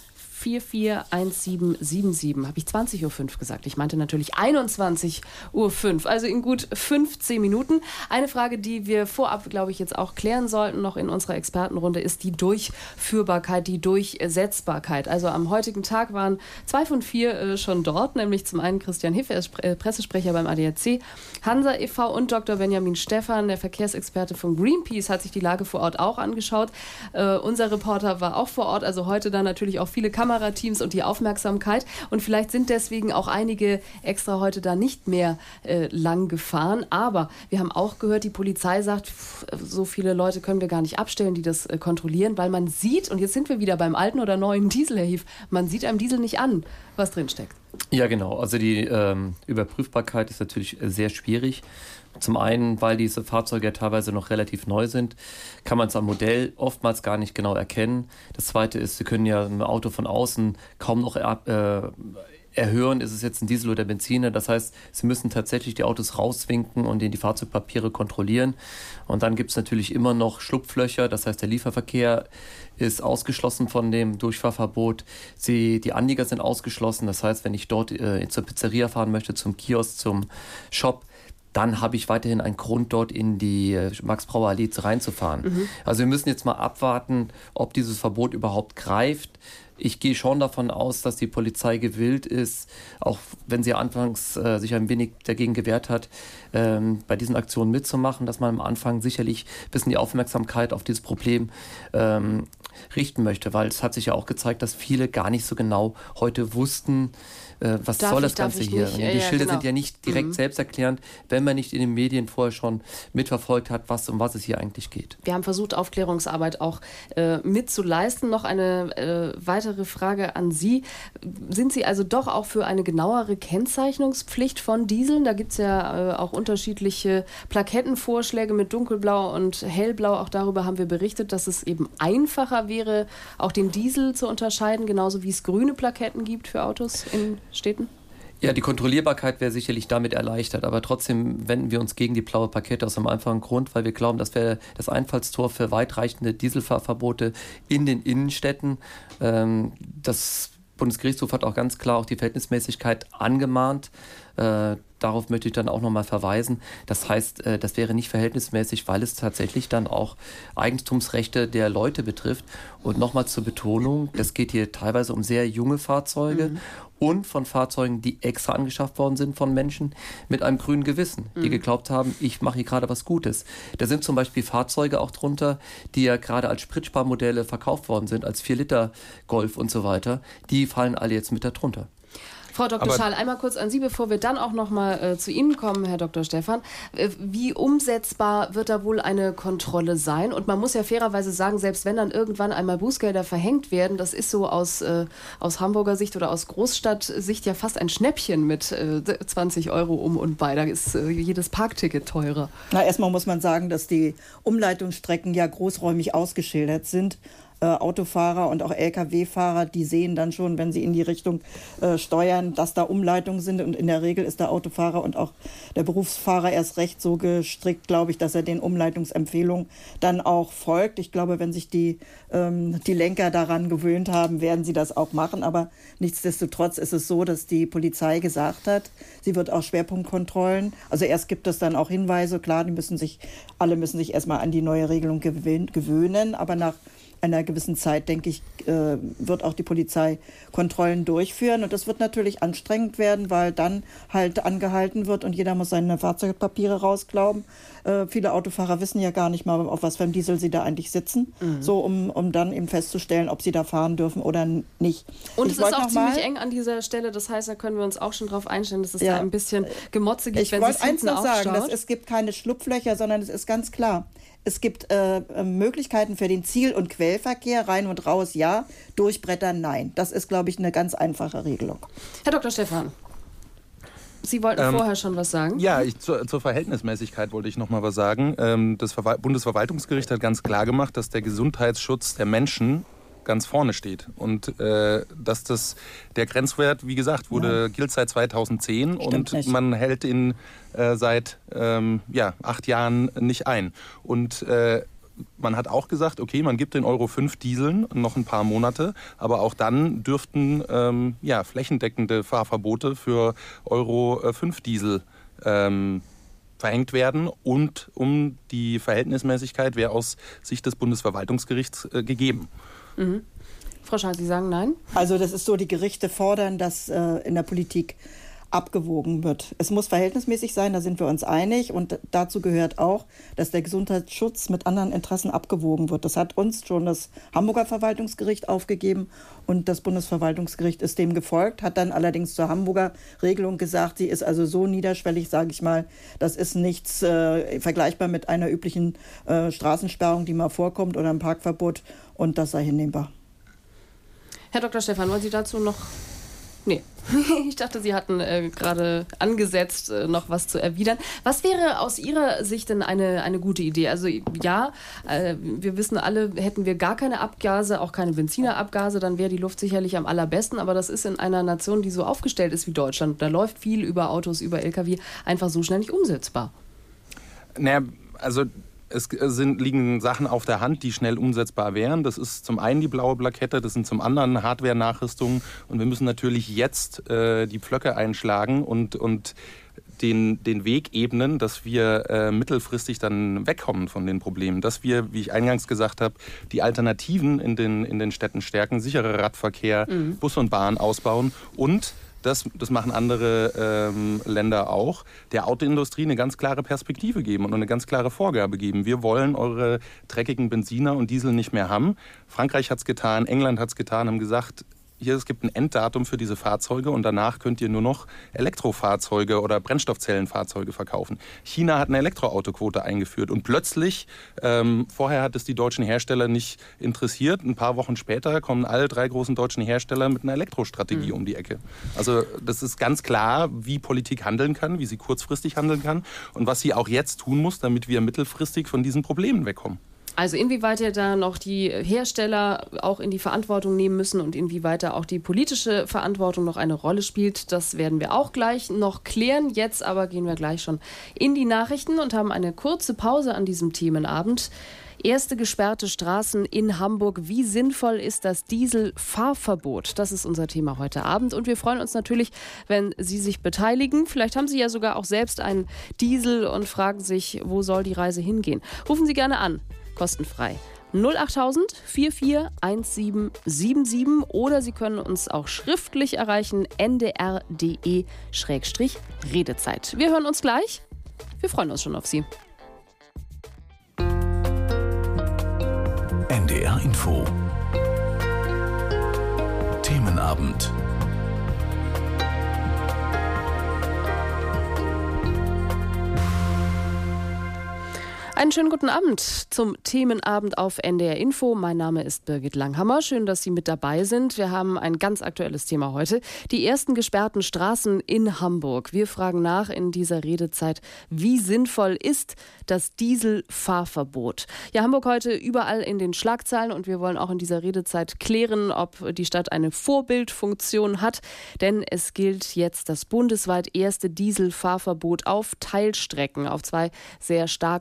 Speaker 2: 441777. Habe ich 20.05 Uhr gesagt? Ich meinte natürlich 21.05 Uhr. Also in gut 15 Minuten. Eine Frage, die wir vorab, glaube ich, jetzt auch klären sollten, noch in unserer Expertenrunde, ist die Durchführbarkeit, die Durchsetzbarkeit. Also am heutigen Tag waren 2 von 4 schon dort, nämlich zum einen Christian Hiff, er ist Pressesprecher beim ADAC, Hansa e.V. und Dr. Benjamin Stephan, der Verkehrsexperte von Greenpeace, hat sich die Lage vor Ort auch angeschaut. Unser Reporter war auch vor Ort, also heute dann natürlich auch viele Kamerateams und die Aufmerksamkeit. Und vielleicht sind deswegen auch einige extra heute da nicht mehr lang gefahren. Aber wir haben auch gehört, die Polizei sagt, so viele Leute können wir gar nicht abstellen, die das kontrollieren, weil man sieht, und jetzt sind wir wieder beim alten oder neuen Diesel, Herr Hief, man sieht einem Diesel nicht an, was drinsteckt.
Speaker 5: Ja, genau. Also die Überprüfbarkeit ist natürlich sehr schwierig. Zum einen, weil diese Fahrzeuge ja teilweise noch relativ neu sind, kann man es am Modell oftmals gar nicht genau erkennen. Das Zweite ist, Sie können ja ein Auto von außen kaum noch erhören, ist es jetzt ein Diesel oder Benziner. Das heißt, Sie müssen tatsächlich die Autos rauswinken und die Fahrzeugpapiere kontrollieren. Und dann gibt es natürlich immer noch Schlupflöcher. Das heißt, der Lieferverkehr ist ausgeschlossen von dem Durchfahrverbot. Die Anlieger sind ausgeschlossen. Das heißt, wenn ich dort zur Pizzeria fahren möchte, zum Kiosk, zum Shop, dann habe ich weiterhin einen Grund, dort in die Max-Brauer-Allee reinzufahren. Mhm. Also wir müssen jetzt mal abwarten, ob dieses Verbot überhaupt greift. Ich gehe schon davon aus, dass die Polizei gewillt ist, auch wenn sie anfangs sich ein wenig dagegen gewehrt hat, bei diesen Aktionen mitzumachen, dass man am Anfang sicherlich ein bisschen die Aufmerksamkeit auf dieses Problem richten möchte, weil es hat sich ja auch gezeigt, dass viele gar nicht so genau heute wussten, was soll das Ganze hier? Die Schilder sind ja nicht direkt selbsterklärend, wenn man nicht in den Medien vorher schon mitverfolgt hat, um was es hier eigentlich geht.
Speaker 2: Wir haben versucht, Aufklärungsarbeit auch mitzuleisten. Noch eine weitere Frage an Sie. Sind Sie also doch auch für eine genauere Kennzeichnungspflicht von Dieseln? Da gibt es ja auch unterschiedliche Plakettenvorschläge mit dunkelblau und hellblau. Auch darüber haben wir berichtet, dass es eben einfacher wäre, auch den Diesel zu unterscheiden, genauso wie es grüne Plaketten gibt für Autos in Städten?
Speaker 5: Ja, die Kontrollierbarkeit wäre sicherlich damit erleichtert, aber trotzdem wenden wir uns gegen die blaue Plakette aus einem einfachen Grund, weil wir glauben, das wäre das Einfallstor für weitreichende Dieselfahrverbote in den Innenstädten. Das Bundesgerichtshof hat auch ganz klar auch die Verhältnismäßigkeit angemahnt. Darauf möchte ich dann auch nochmal verweisen. Das heißt, das wäre nicht verhältnismäßig, weil es tatsächlich dann auch Eigentumsrechte der Leute betrifft. Und nochmal zur Betonung, es geht hier teilweise um sehr junge Fahrzeuge und von Fahrzeugen, die extra angeschafft worden sind von Menschen mit einem grünen Gewissen, die geglaubt haben, ich mache hier gerade was Gutes. Da sind zum Beispiel Fahrzeuge auch drunter, die ja gerade als Spritsparmodelle verkauft worden sind, als 4-Liter Golf und so weiter. Die fallen alle jetzt mit darunter.
Speaker 2: Frau Dr. Schaal, einmal kurz an Sie, bevor wir dann auch noch mal zu Ihnen kommen, Herr Dr. Stephan. Wie umsetzbar wird da wohl eine Kontrolle sein? Und man muss ja fairerweise sagen, selbst wenn dann irgendwann einmal Bußgelder verhängt werden, das ist so aus Hamburger Sicht oder aus Großstadtsicht ja fast ein Schnäppchen mit 20 € um und bei. Da ist jedes Parkticket teurer.
Speaker 3: Na, erstmal muss man sagen, dass die Umleitungsstrecken ja großräumig ausgeschildert sind. Autofahrer und auch Lkw-Fahrer, die sehen dann schon, wenn sie in die Richtung steuern, dass da Umleitungen sind. Und in der Regel ist der Autofahrer und auch der Berufsfahrer erst recht so gestrickt, glaube ich, dass er den Umleitungsempfehlungen dann auch folgt. Ich glaube, wenn sich die Lenker daran gewöhnt haben, werden sie das auch machen. Aber nichtsdestotrotz ist es so, dass die Polizei gesagt hat, sie wird auch Schwerpunktkontrollen. Also erst gibt es dann auch Hinweise, klar, alle müssen sich erstmal an die neue Regelung gewöhnen. Aber nach einer gewissen Zeit, denke ich, wird auch die Polizei Kontrollen durchführen. Und das wird natürlich anstrengend werden, weil dann halt angehalten wird und jeder muss seine Fahrzeugpapiere rausglauben. Viele Autofahrer wissen ja gar nicht mal, auf was für einem Diesel sie da eigentlich sitzen, so um dann eben festzustellen, ob sie da fahren dürfen oder nicht.
Speaker 2: Und es ist auch ziemlich eng an dieser Stelle, das heißt, da können wir uns auch schon drauf einstellen, dass es da ein bisschen Gemotze gibt, wenn es hinten aufstaut. Ich wollte eins noch sagen, es gibt keine Schlupflöcher, sondern es ist ganz klar. Es gibt Möglichkeiten für den Ziel- und Quellverkehr, rein und raus, ja, durchbrettern, nein. Das ist, glaube ich, eine ganz einfache Regelung. Herr Dr. Stephan, Sie wollten vorher schon was sagen?
Speaker 4: Ja, zur Verhältnismäßigkeit wollte ich noch mal was sagen. Das Bundesverwaltungsgericht hat ganz klar gemacht, dass der Gesundheitsschutz der Menschen ganz vorne steht. Und dass der Grenzwert, wie gesagt, gilt seit 2010 und nicht. Man hält ihn seit 8 Jahren nicht ein. Und man hat auch gesagt, okay, man gibt den Euro 5 Dieseln noch ein paar Monate, aber auch dann dürften flächendeckende Fahrverbote für Euro 5 Diesel verhängt werden und um die Verhältnismäßigkeit wäre aus Sicht des Bundesverwaltungsgerichts gegeben.
Speaker 2: Mhm. Frau Schaal, Sie sagen nein?
Speaker 3: Also das ist so, die Gerichte fordern, dass in der Politik abgewogen wird. Es muss verhältnismäßig sein, da sind wir uns einig. Und dazu gehört auch, dass der Gesundheitsschutz mit anderen Interessen abgewogen wird. Das hat uns schon das Hamburger Verwaltungsgericht aufgegeben und das Bundesverwaltungsgericht ist dem gefolgt, hat dann allerdings zur Hamburger Regelung gesagt, sie ist also so niederschwellig, sage ich mal, das ist nichts vergleichbar mit einer üblichen Straßensperrung, die mal vorkommt oder einem Parkverbot und das sei hinnehmbar.
Speaker 2: Herr Dr. Stephan, wollen Sie dazu noch... Nee, ich dachte, Sie hatten gerade angesetzt, noch was zu erwidern. Was wäre aus Ihrer Sicht denn eine gute Idee? Also ja, wir wissen alle, hätten wir gar keine Abgase, auch keine Benzinerabgase, dann wäre die Luft sicherlich am allerbesten. Aber das ist in einer Nation, die so aufgestellt ist wie Deutschland. Da läuft viel über Autos, über Lkw, einfach so schnell nicht umsetzbar.
Speaker 4: Naja, also... Es liegen Sachen auf der Hand, die schnell umsetzbar wären. Das ist zum einen die blaue Plakette, das sind zum anderen Hardware-Nachrüstungen. Und wir müssen natürlich jetzt die Pflöcke einschlagen und den Weg ebnen, dass wir mittelfristig dann wegkommen von den Problemen. Dass wir, wie ich eingangs gesagt habe, die Alternativen in den Städten stärken, sicherer Radverkehr, Bus und Bahn ausbauen und das machen andere Länder auch, der Autoindustrie eine ganz klare Perspektive geben und eine ganz klare Vorgabe geben. Wir wollen eure dreckigen Benziner und Diesel nicht mehr haben. Frankreich hat es getan, England hat es getan, haben gesagt, hier, es gibt ein Enddatum für diese Fahrzeuge und danach könnt ihr nur noch Elektrofahrzeuge oder Brennstoffzellenfahrzeuge verkaufen. China hat eine Elektroautoquote eingeführt und plötzlich, vorher hat es die deutschen Hersteller nicht interessiert, ein paar Wochen später kommen alle 3 großen deutschen Hersteller mit einer Elektrostrategie um die Ecke. Also das ist ganz klar, wie Politik handeln kann, wie sie kurzfristig handeln kann und was sie auch jetzt tun muss, damit wir mittelfristig von diesen Problemen wegkommen.
Speaker 2: Also inwieweit ja da noch die Hersteller auch in die Verantwortung nehmen müssen und inwieweit da auch die politische Verantwortung noch eine Rolle spielt, das werden wir auch gleich noch klären. Jetzt aber gehen wir gleich schon in die Nachrichten und haben eine kurze Pause an diesem Themenabend. Erste gesperrte Straßen in Hamburg. Wie sinnvoll ist das Dieselfahrverbot? Das ist unser Thema heute Abend. Und wir freuen uns natürlich, wenn Sie sich beteiligen. Vielleicht haben Sie ja sogar auch selbst einen Diesel und fragen sich, wo soll die Reise hingehen? Rufen Sie gerne an. Kostenfrei. 08000 441777 oder Sie können uns auch schriftlich erreichen, ndr.de/Redezeit. Wir hören uns gleich. Wir freuen uns schon auf Sie.
Speaker 1: NDR Info. Themenabend.
Speaker 2: Einen schönen guten Abend zum Themenabend auf NDR Info. Mein Name ist Birgit Langhammer. Schön, dass Sie mit dabei sind. Wir haben ein ganz aktuelles Thema heute. Die ersten gesperrten Straßen in Hamburg. Wir fragen nach in dieser Redezeit, wie sinnvoll ist das Dieselfahrverbot? Ja, Hamburg heute überall in den Schlagzeilen und wir wollen auch in dieser Redezeit klären, ob die Stadt eine Vorbildfunktion hat. Denn es gilt jetzt das bundesweit erste Dieselfahrverbot auf Teilstrecken, auf 2 sehr stark befahrenen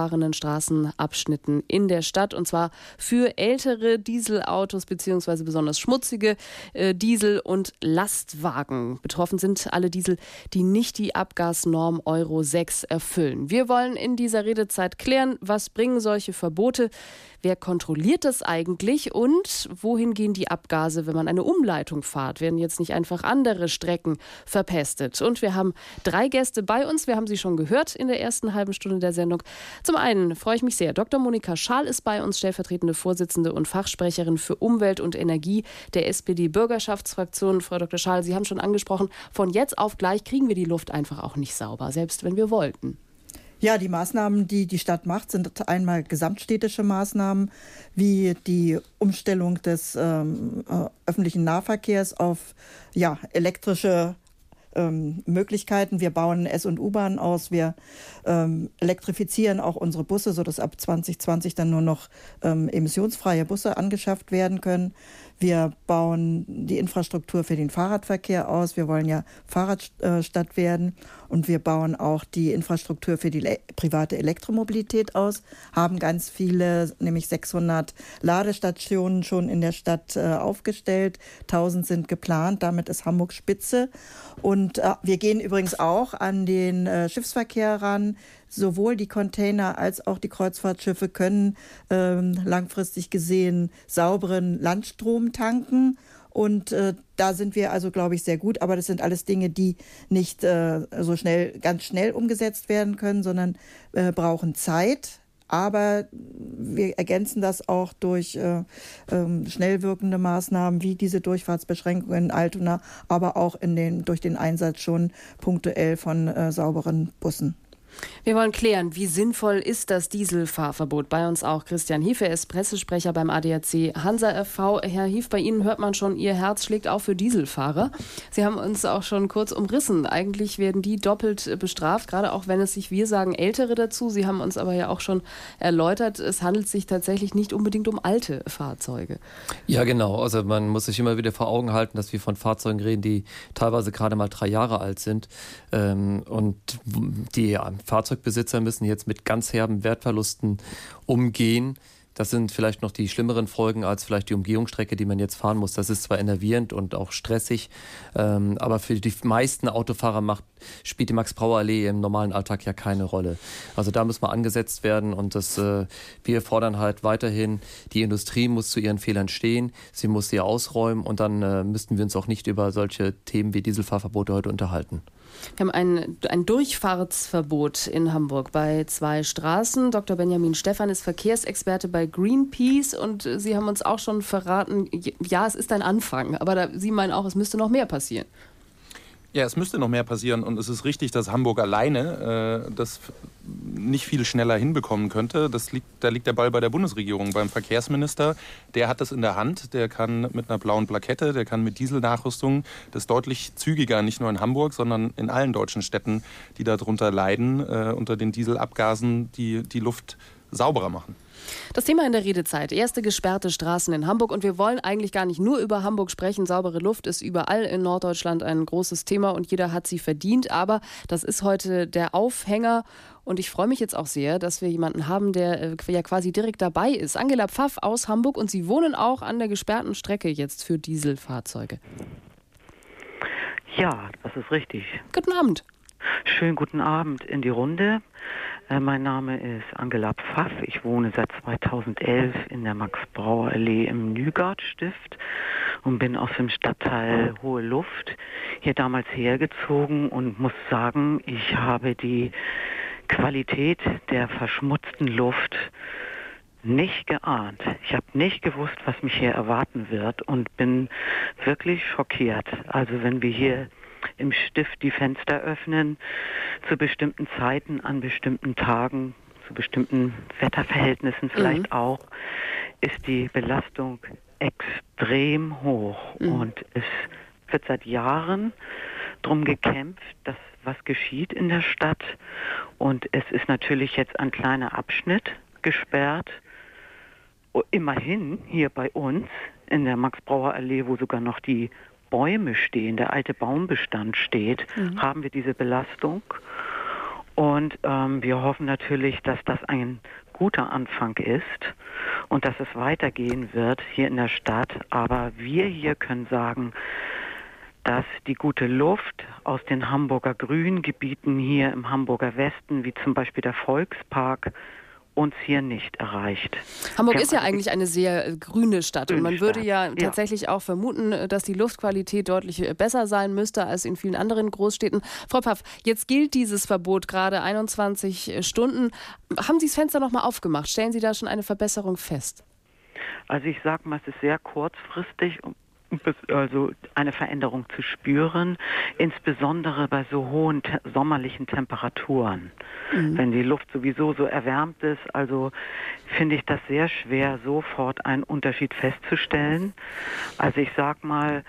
Speaker 2: befahrenen Straßenabschnitten in der Stadt. Und zwar für ältere Dieselautos bzw. besonders schmutzige Diesel- und Lastwagen. Betroffen sind alle Diesel, die nicht die Abgasnorm Euro 6 erfüllen. Wir wollen in dieser Redezeit klären, was bringen solche Verbote, wer kontrolliert das eigentlich und wohin gehen die Abgase, wenn man eine Umleitung fährt? Werden jetzt nicht einfach andere Strecken verpestet? Und wir haben 3 Gäste bei uns. Wir haben sie schon gehört in der ersten halben Stunde der Sendung. Zum einen freue ich mich sehr. Dr. Monika Schaal ist bei uns, stellvertretende Vorsitzende und Fachsprecherin für Umwelt und Energie der SPD-Bürgerschaftsfraktion. Frau Dr. Schaal, Sie haben schon angesprochen, von jetzt auf gleich kriegen wir die Luft einfach auch nicht sauber, selbst wenn wir wollten.
Speaker 3: Ja, die Maßnahmen, die die Stadt macht, sind einmal gesamtstädtische Maßnahmen, wie die Umstellung des öffentlichen Nahverkehrs auf elektrische Möglichkeiten. Wir bauen S- und U-Bahnen aus, wir elektrifizieren auch unsere Busse, sodass ab 2020 dann nur noch emissionsfreie Busse angeschafft werden können. Wir bauen die Infrastruktur für den Fahrradverkehr aus. Wir wollen ja Fahrradstadt werden. Und wir bauen auch die Infrastruktur für die private Elektromobilität aus, haben ganz viele, nämlich 600 Ladestationen schon in der Stadt aufgestellt. 1000 sind geplant, damit ist Hamburg Spitze. Und wir gehen übrigens auch an den Schiffsverkehr ran. Sowohl die Container als auch die Kreuzfahrtschiffe können langfristig gesehen sauberen Landstrom tanken. Und da sind wir also, glaube ich, sehr gut. Aber das sind alles Dinge, die nicht ganz schnell umgesetzt werden können, sondern brauchen Zeit. Aber wir ergänzen das auch durch schnell wirkende Maßnahmen wie diese Durchfahrtsbeschränkungen in Altona, aber auch durch den Einsatz schon punktuell von sauberen Bussen.
Speaker 2: Wir wollen klären, wie sinnvoll ist das Dieselfahrverbot? Bei uns auch Christian Hief, er ist Pressesprecher beim ADAC Hansa e.V. Herr Hief, bei Ihnen hört man schon, Ihr Herz schlägt auch für Dieselfahrer. Sie haben uns auch schon kurz umrissen. Eigentlich werden die doppelt bestraft, gerade auch wenn es sich, wir sagen, Ältere dazu. Sie haben uns aber ja auch schon erläutert, es handelt sich tatsächlich nicht unbedingt um alte Fahrzeuge. Ja, genau. Also man muss sich immer wieder vor Augen halten, dass wir von Fahrzeugen reden, die teilweise gerade mal 3 Jahre alt sind. Und die Fahrzeugbesitzer müssen jetzt mit ganz herben Wertverlusten umgehen. Das sind vielleicht noch die schlimmeren Folgen als vielleicht die Umgehungsstrecke, die man jetzt fahren muss. Das ist zwar enervierend und auch stressig, aber für die meisten Autofahrer spielt die Max-Brauer-Allee im normalen Alltag ja keine Rolle. Also da muss man angesetzt werden und wir fordern halt weiterhin, die Industrie muss zu ihren Fehlern stehen, sie muss sie ausräumen und dann müssten wir uns auch nicht über solche Themen wie Dieselfahrverbote heute unterhalten. Wir haben ein Durchfahrtsverbot in Hamburg bei 2 Straßen. Dr. Benjamin Stephan ist Verkehrsexperte bei Greenpeace und Sie haben uns auch schon verraten, ja, es ist ein Anfang, aber Sie meinen auch, es müsste noch mehr passieren. Ja, es müsste noch mehr passieren und es ist richtig, dass Hamburg alleine das nicht viel schneller hinbekommen könnte. Da liegt der Ball bei der Bundesregierung, beim Verkehrsminister. Der hat das in der Hand, der kann mit einer blauen Plakette, der kann mit Dieselnachrüstung das deutlich zügiger, nicht nur in Hamburg, sondern in allen deutschen Städten, die darunter leiden, unter den Dieselabgasen, die Luft sauberer machen. Das Thema in der Redezeit. Erste gesperrte Straßen in Hamburg. Und wir wollen eigentlich gar nicht nur über Hamburg sprechen. Saubere Luft ist überall in Norddeutschland ein großes Thema und jeder hat sie verdient. Aber das ist heute der Aufhänger. Und ich freue mich jetzt auch sehr, dass wir jemanden haben, der ja quasi direkt dabei ist. Angela Pfaff aus Hamburg. Und Sie wohnen auch an der gesperrten Strecke jetzt für Dieselfahrzeuge.
Speaker 11: Ja, das ist richtig.
Speaker 2: Guten Abend.
Speaker 11: Schönen guten Abend in die Runde. Mein Name ist Angela Pfaff. Ich wohne seit 2011 in der Max-Brauer-Allee im Nygard-Stift und bin aus dem Stadtteil Hohe Luft hier damals hergezogen und muss sagen, ich habe die Qualität der verschmutzten Luft nicht geahnt. Ich habe nicht gewusst, was mich hier erwarten wird und bin wirklich schockiert. Also wenn wir hier im Stift die Fenster öffnen, zu bestimmten Zeiten, an bestimmten Tagen, zu bestimmten Wetterverhältnissen vielleicht auch, ist die Belastung extrem hoch. Und es wird seit Jahren darum gekämpft, dass was geschieht in der Stadt. Und es ist natürlich jetzt ein kleiner Abschnitt gesperrt. Immerhin hier bei uns in der Max-Brauer-Allee, wo sogar noch die Bäume stehen, der alte Baumbestand steht, haben wir diese Belastung. Und wir hoffen natürlich, dass das ein guter Anfang ist und dass es weitergehen wird hier in der Stadt. Aber wir hier können sagen, dass die gute Luft aus den Hamburger Grüngebieten hier im Hamburger Westen, wie zum Beispiel der Volkspark, uns hier nicht erreicht.
Speaker 2: Hamburg ist ja eigentlich eine sehr grüne Stadt und man würde ja tatsächlich auch vermuten, dass die Luftqualität deutlich besser sein müsste als in vielen anderen Großstädten. Frau Pfaff, jetzt gilt dieses Verbot gerade 21 Stunden. Haben Sie das Fenster noch mal aufgemacht? Stellen Sie da schon eine Verbesserung fest?
Speaker 11: Also ich sage mal, es ist sehr kurzfristig, also eine Veränderung zu spüren, insbesondere bei so hohen sommerlichen Temperaturen. Wenn die Luft sowieso so erwärmt ist, also finde ich das sehr schwer, sofort einen Unterschied festzustellen. Also ich sag mal,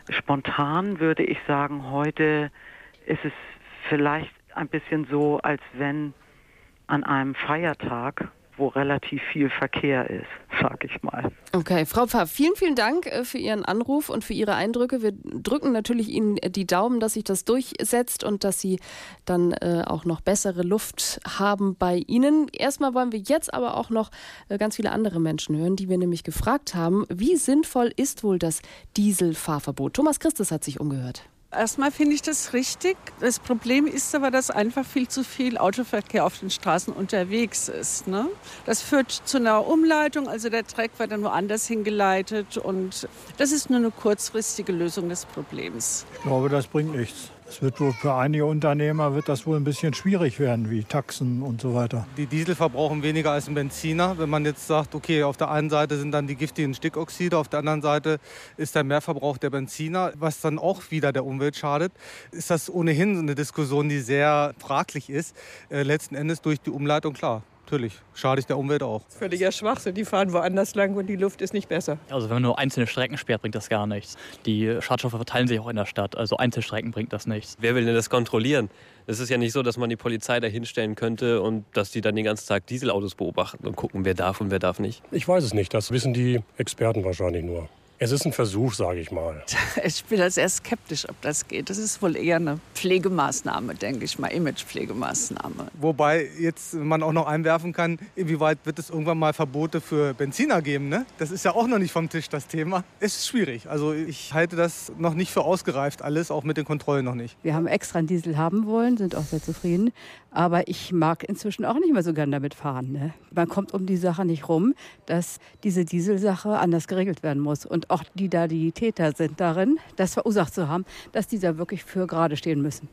Speaker 11: spontan würde ich sagen, heute ist es vielleicht ein bisschen so, als wenn an einem Feiertag, wo relativ viel Verkehr ist, sag ich mal.
Speaker 2: Okay, Frau Pfaff, vielen, vielen Dank für Ihren Anruf und für Ihre Eindrücke. Wir drücken natürlich Ihnen die Daumen, dass sich das durchsetzt und dass Sie dann auch noch bessere Luft haben bei Ihnen. Erstmal wollen wir jetzt aber auch noch ganz viele andere Menschen hören, die wir nämlich gefragt haben, wie sinnvoll ist wohl das Dieselfahrverbot? Thomas Christus hat sich umgehört.
Speaker 8: Erstmal finde ich das richtig. Das Problem ist aber, dass einfach viel zu viel Autoverkehr auf den Straßen unterwegs ist. Ne? Das führt zu einer Umleitung, also der Dreck wird dann woanders hingeleitet und das ist nur eine kurzfristige Lösung des Problems.
Speaker 12: Ich glaube, das bringt nichts. Es wird wohl für einige Unternehmer wird das wohl ein bisschen schwierig werden, wie Taxen und so weiter.
Speaker 13: Die Diesel verbrauchen weniger als ein Benziner. Wenn man jetzt sagt, okay, auf der einen Seite sind dann die giftigen Stickoxide, auf der anderen Seite ist der Mehrverbrauch der Benziner, was dann auch wieder der Umwelt schadet, ist das ohnehin eine Diskussion, die sehr fraglich ist. Letzten Endes durch die Umleitung, klar. Natürlich, schadet der Umwelt auch.
Speaker 8: Völliger Schwachsinn, die fahren woanders lang und die Luft ist nicht besser.
Speaker 9: Also wenn man nur einzelne Strecken sperrt, bringt das gar nichts. Die Schadstoffe verteilen sich auch in der Stadt, also Einzelstrecken bringt das nichts.
Speaker 10: Wer will denn das kontrollieren? Es ist ja nicht so, dass man die Polizei da hinstellen könnte und dass die dann den ganzen Tag Dieselautos beobachten und gucken, wer darf und wer darf nicht.
Speaker 14: Ich weiß es nicht, das wissen die Experten wahrscheinlich nur. Es ist ein Versuch, sage ich mal.
Speaker 8: Ich bin da sehr skeptisch, ob das geht. Das ist wohl eher eine Pflegemaßnahme, denke ich mal, Imagepflegemaßnahme.
Speaker 13: Wobei jetzt man auch noch einwerfen kann, inwieweit wird es irgendwann mal Verbote für Benziner geben, ne? Das ist ja auch noch nicht vom Tisch, das Thema. Es ist schwierig. Also ich halte das noch nicht für ausgereift, alles, auch mit den Kontrollen noch nicht.
Speaker 15: Wir haben extra einen Diesel haben wollen, sind auch sehr zufrieden. Aber ich mag inzwischen auch nicht mehr so gern damit fahren. Ne? Man kommt um die Sache nicht rum, dass diese Dieselsache anders geregelt werden muss. Und auch die da die Täter sind darin, das verursacht zu haben, dass die da wirklich für gerade stehen müssen.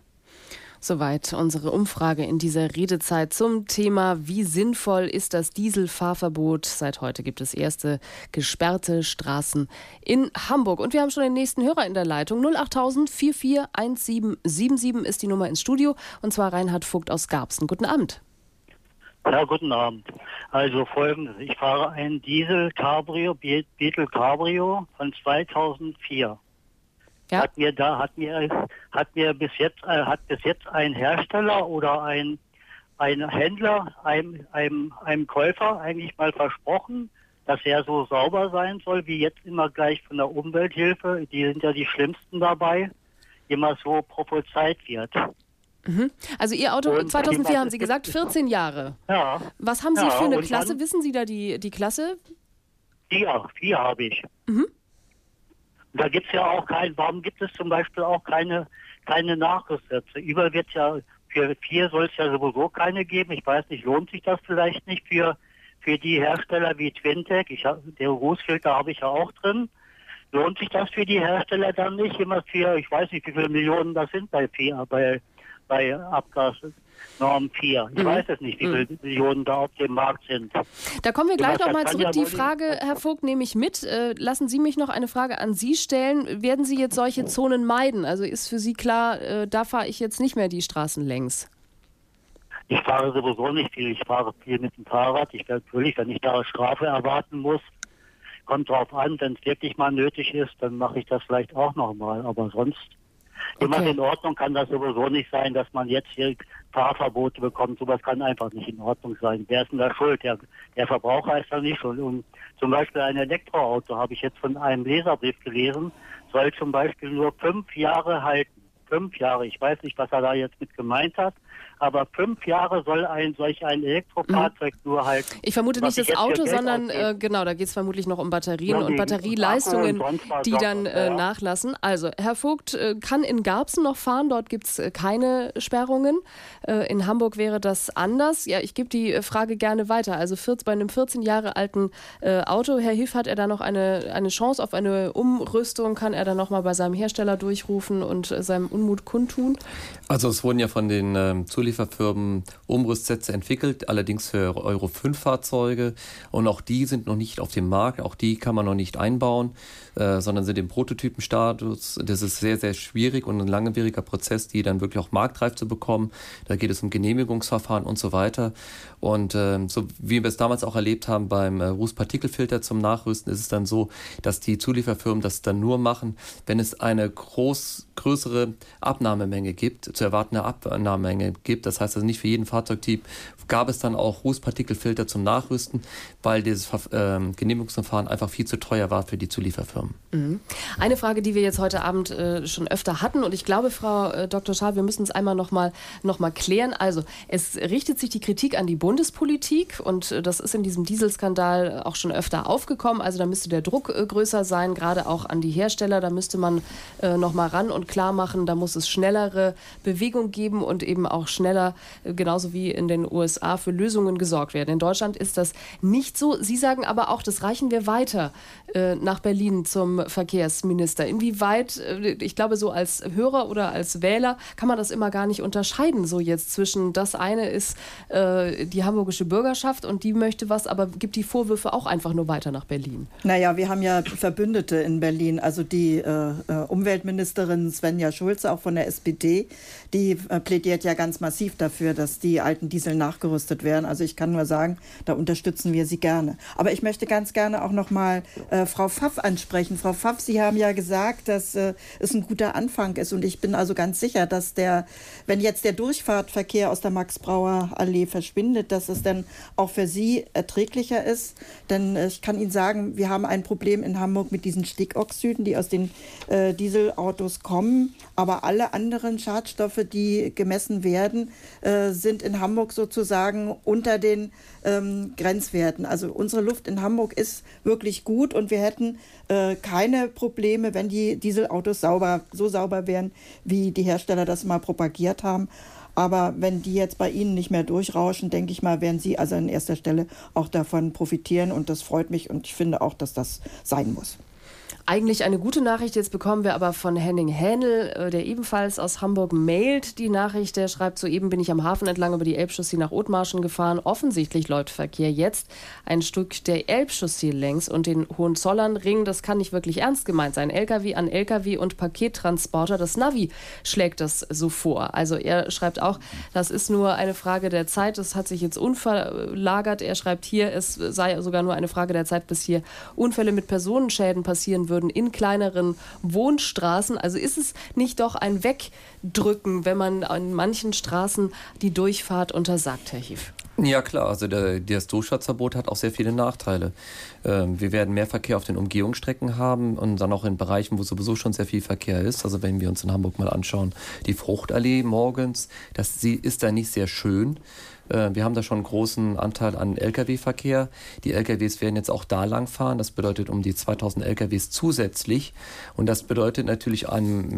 Speaker 2: Soweit unsere Umfrage in dieser Redezeit zum Thema, wie sinnvoll ist das Dieselfahrverbot? Seit heute gibt es erste gesperrte Straßen in Hamburg. Und wir haben schon den nächsten Hörer in der Leitung. 08000 441777 ist die Nummer ins Studio. Und zwar Reinhard Vogt aus Garbsen. Guten Abend.
Speaker 16: Ja, guten Abend. Also Folgendes. Ich fahre einen Diesel Cabrio, Beetle Cabrio von 2004. Ja. Hat bis jetzt ein Hersteller oder ein Händler einem Käufer eigentlich mal versprochen, dass er so sauber sein soll, wie jetzt immer gleich von der Umwelthilfe, die sind ja die Schlimmsten dabei, immer so prophezeit wird.
Speaker 2: Mhm. Also Ihr Auto, 2004 haben Sie gesagt, 14 Jahre.
Speaker 16: Ja.
Speaker 2: Was haben Sie für eine Klasse? Dann, wissen Sie da die Klasse?
Speaker 16: Vier habe ich.
Speaker 2: Mhm.
Speaker 16: Da gibt es ja auch warum gibt es zum Beispiel auch keine Nachrüstsätze? Überall wird ja, für 4 soll es ja sowieso keine geben. Ich weiß nicht, lohnt sich das vielleicht nicht für die Hersteller wie Twintec? Der Rußfilter habe ich ja auch drin. Lohnt sich das für die Hersteller dann nicht? Immer für, ich weiß nicht, wie viele Millionen das sind bei Abgasnorm 4. Ich weiß es nicht, wie viele Millionen da auf dem Markt sind.
Speaker 2: Da kommen wir gleich nochmal zurück. Die Frage, Herr Vogt, nehme ich mit. Lassen Sie mich noch eine Frage an Sie stellen. Werden Sie jetzt solche Zonen meiden? Also ist für Sie klar, da fahre ich jetzt nicht mehr die Straßen längs?
Speaker 16: Ich fahre sowieso nicht viel. Ich fahre viel mit dem Fahrrad. Natürlich, wenn ich da eine Strafe erwarten muss, kommt drauf an, wenn es wirklich mal nötig ist, dann mache ich das vielleicht auch nochmal. Aber sonst immer in Ordnung kann das sowieso nicht sein, dass man jetzt hier Fahrverbote bekommt. Sowas kann einfach nicht in Ordnung sein. Wer ist denn da schuld? Der Verbraucher ist da nicht schuld. Und zum Beispiel ein Elektroauto, habe ich jetzt von einem Leserbrief gelesen, soll zum Beispiel nur 5 Jahre halten. 5 Jahre. Ich weiß nicht, was er da jetzt mit gemeint hat. Aber 5 Jahre soll solch ein Elektrofahrzeug nur halt...
Speaker 2: Ich vermute nicht das Auto, sondern genau, da geht es vermutlich noch um Batterien und Batterieleistungen, die dann nachlassen. Also, Herr Vogt kann in Garbsen noch fahren, dort gibt es keine Sperrungen. In Hamburg wäre das anders. Ja, ich gebe die Frage gerne weiter. Also bei einem 14 Jahre alten Auto, Herr Hiff, hat er da noch eine Chance auf eine Umrüstung? Kann er da noch mal bei seinem Hersteller durchrufen und seinem Unmut kundtun?
Speaker 5: Also es wurden ja von den Zulieferfirmen Umrüstsätze entwickelt, allerdings für Euro 5 Fahrzeuge. Und auch die sind noch nicht auf dem Markt, auch die kann man noch nicht einbauen, sondern sind im Prototypenstatus. Das ist sehr, sehr schwierig und ein langwieriger Prozess, die dann wirklich auch marktreif zu bekommen. Da geht es um Genehmigungsverfahren und so weiter. Und so wie wir es damals auch erlebt haben beim Rußpartikelfilter zum Nachrüsten, ist es dann so, dass die Zulieferfirmen das dann nur machen, wenn es eine größere Abnahmemenge gibt, zu erwartende Abnahmemenge gibt. Das heißt also nicht für jeden Fahrzeugtyp gab es dann auch Rußpartikelfilter zum Nachrüsten, weil dieses Genehmigungsverfahren einfach viel zu teuer war für die Zulieferfirmen.
Speaker 2: Mhm. Eine Frage, die wir jetzt heute Abend schon öfter hatten, und ich glaube, Frau Dr. Schaal, wir müssen es einmal noch mal klären. Also es richtet sich die Kritik an die Bundespolitik und das ist in diesem Dieselskandal auch schon öfter aufgekommen. Also da müsste der Druck größer sein, gerade auch an die Hersteller. Da müsste man noch mal ran und klar machen, da muss es schnellere Bewegung geben und eben auch schneller, genauso wie in den USA, für Lösungen gesorgt werden. In Deutschland ist das nicht so. Sie sagen aber auch, das reichen wir weiter nach Berlin zum Verkehrsminister. Inwieweit, ich glaube, so als Hörer oder als Wähler kann man das immer gar nicht unterscheiden, so jetzt zwischen das eine ist die hamburgische Bürgerschaft und die möchte was, aber gibt die Vorwürfe auch einfach nur weiter nach Berlin.
Speaker 3: Naja, wir haben ja Verbündete in Berlin, also die Umweltministerin Svenja Schulze, auch von der SPD, die plädiert ja ganz massiv dafür, dass die alten Diesel nachgerüstet werden. Also ich kann nur sagen, da unterstützen wir sie gerne. Aber ich möchte ganz gerne auch noch mal Frau Pfaff ansprechen. Frau Pfaff, Sie haben ja gesagt, dass es ein guter Anfang ist und ich bin also ganz sicher, dass wenn jetzt der Durchfahrtverkehr aus der Max-Brauer-Allee verschwindet, dass es dann auch für Sie erträglicher ist. Denn ich kann Ihnen sagen, wir haben ein Problem in Hamburg mit diesen Stickoxiden, die aus den Dieselautos kommen. Aber alle anderen Schadstoffe, die gemessen werden, sind in Hamburg sozusagen unter den Grenzwerten. Also unsere Luft in Hamburg ist wirklich gut und wir hätten keine Probleme, wenn die Dieselautos so sauber wären, wie die Hersteller das mal propagiert haben. Aber wenn die jetzt bei Ihnen nicht mehr durchrauschen, denke ich mal, werden Sie also an erster Stelle auch davon profitieren. Und das freut mich und ich finde auch, dass das sein muss.
Speaker 2: Eigentlich eine gute Nachricht, jetzt bekommen wir aber von Henning Hähnel, der ebenfalls aus Hamburg mailt die Nachricht. Der schreibt, soeben bin ich am Hafen entlang über die Elbchaussee nach Othmarschen gefahren. Offensichtlich läuft Verkehr jetzt ein Stück der Elbchaussee längs und den Hohenzollernring. Das kann nicht wirklich ernst gemeint sein. LKW an LKW und Pakettransporter. Das Navi schlägt das so vor. Also er schreibt auch, das ist nur eine Frage der Zeit. Das hat sich jetzt unverlagert. Er schreibt hier, es sei sogar nur eine Frage der Zeit, bis hier Unfälle mit Personenschäden passieren würden in kleineren Wohnstraßen. Also ist es nicht doch ein Wegdrücken, wenn man an manchen Straßen die Durchfahrt untersagt, Herr Hief?
Speaker 5: Ja klar, also das Durchfahrtsverbot hat auch sehr viele Nachteile. Wir werden mehr Verkehr auf den Umgehungsstrecken haben und dann auch in Bereichen, wo sowieso schon sehr viel Verkehr ist. Also wenn wir uns in Hamburg mal anschauen, die Fruchtallee morgens, ist da nicht sehr schön. Wir haben da schon einen großen Anteil an Lkw-Verkehr. Die Lkws werden jetzt auch da lang fahren. Das bedeutet um die 2000 Lkws zusätzlich. Und das bedeutet natürlich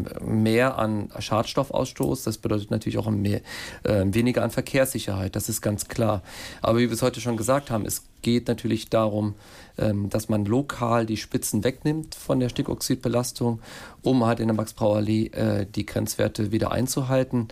Speaker 5: mehr an Schadstoffausstoß. Das bedeutet natürlich auch weniger an Verkehrssicherheit. Das ist ganz klar. Aber wie wir es heute schon gesagt haben, es geht natürlich darum, dass man lokal die Spitzen wegnimmt von der Stickoxidbelastung, um halt in der Max-Brauer-Allee die Grenzwerte wieder einzuhalten.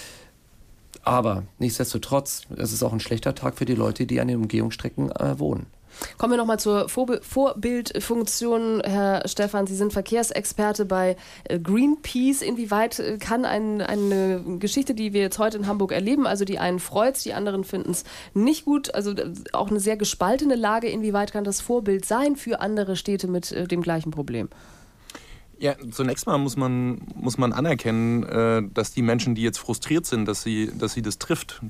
Speaker 5: Aber nichtsdestotrotz, es ist auch ein schlechter Tag für die Leute, die an den Umgehungsstrecken wohnen.
Speaker 2: Kommen wir nochmal zur Vorbildfunktion. Herr Stephan, Sie sind Verkehrsexperte bei Greenpeace. Inwieweit kann eine Geschichte, die wir jetzt heute in Hamburg erleben, also die einen freut's, die anderen finden es nicht gut, also auch eine sehr gespaltene Lage, inwieweit kann das Vorbild sein für andere Städte mit dem gleichen Problem?
Speaker 4: Ja, zunächst mal muss man anerkennen, dass die Menschen, die jetzt frustriert sind, dass sie das trifft,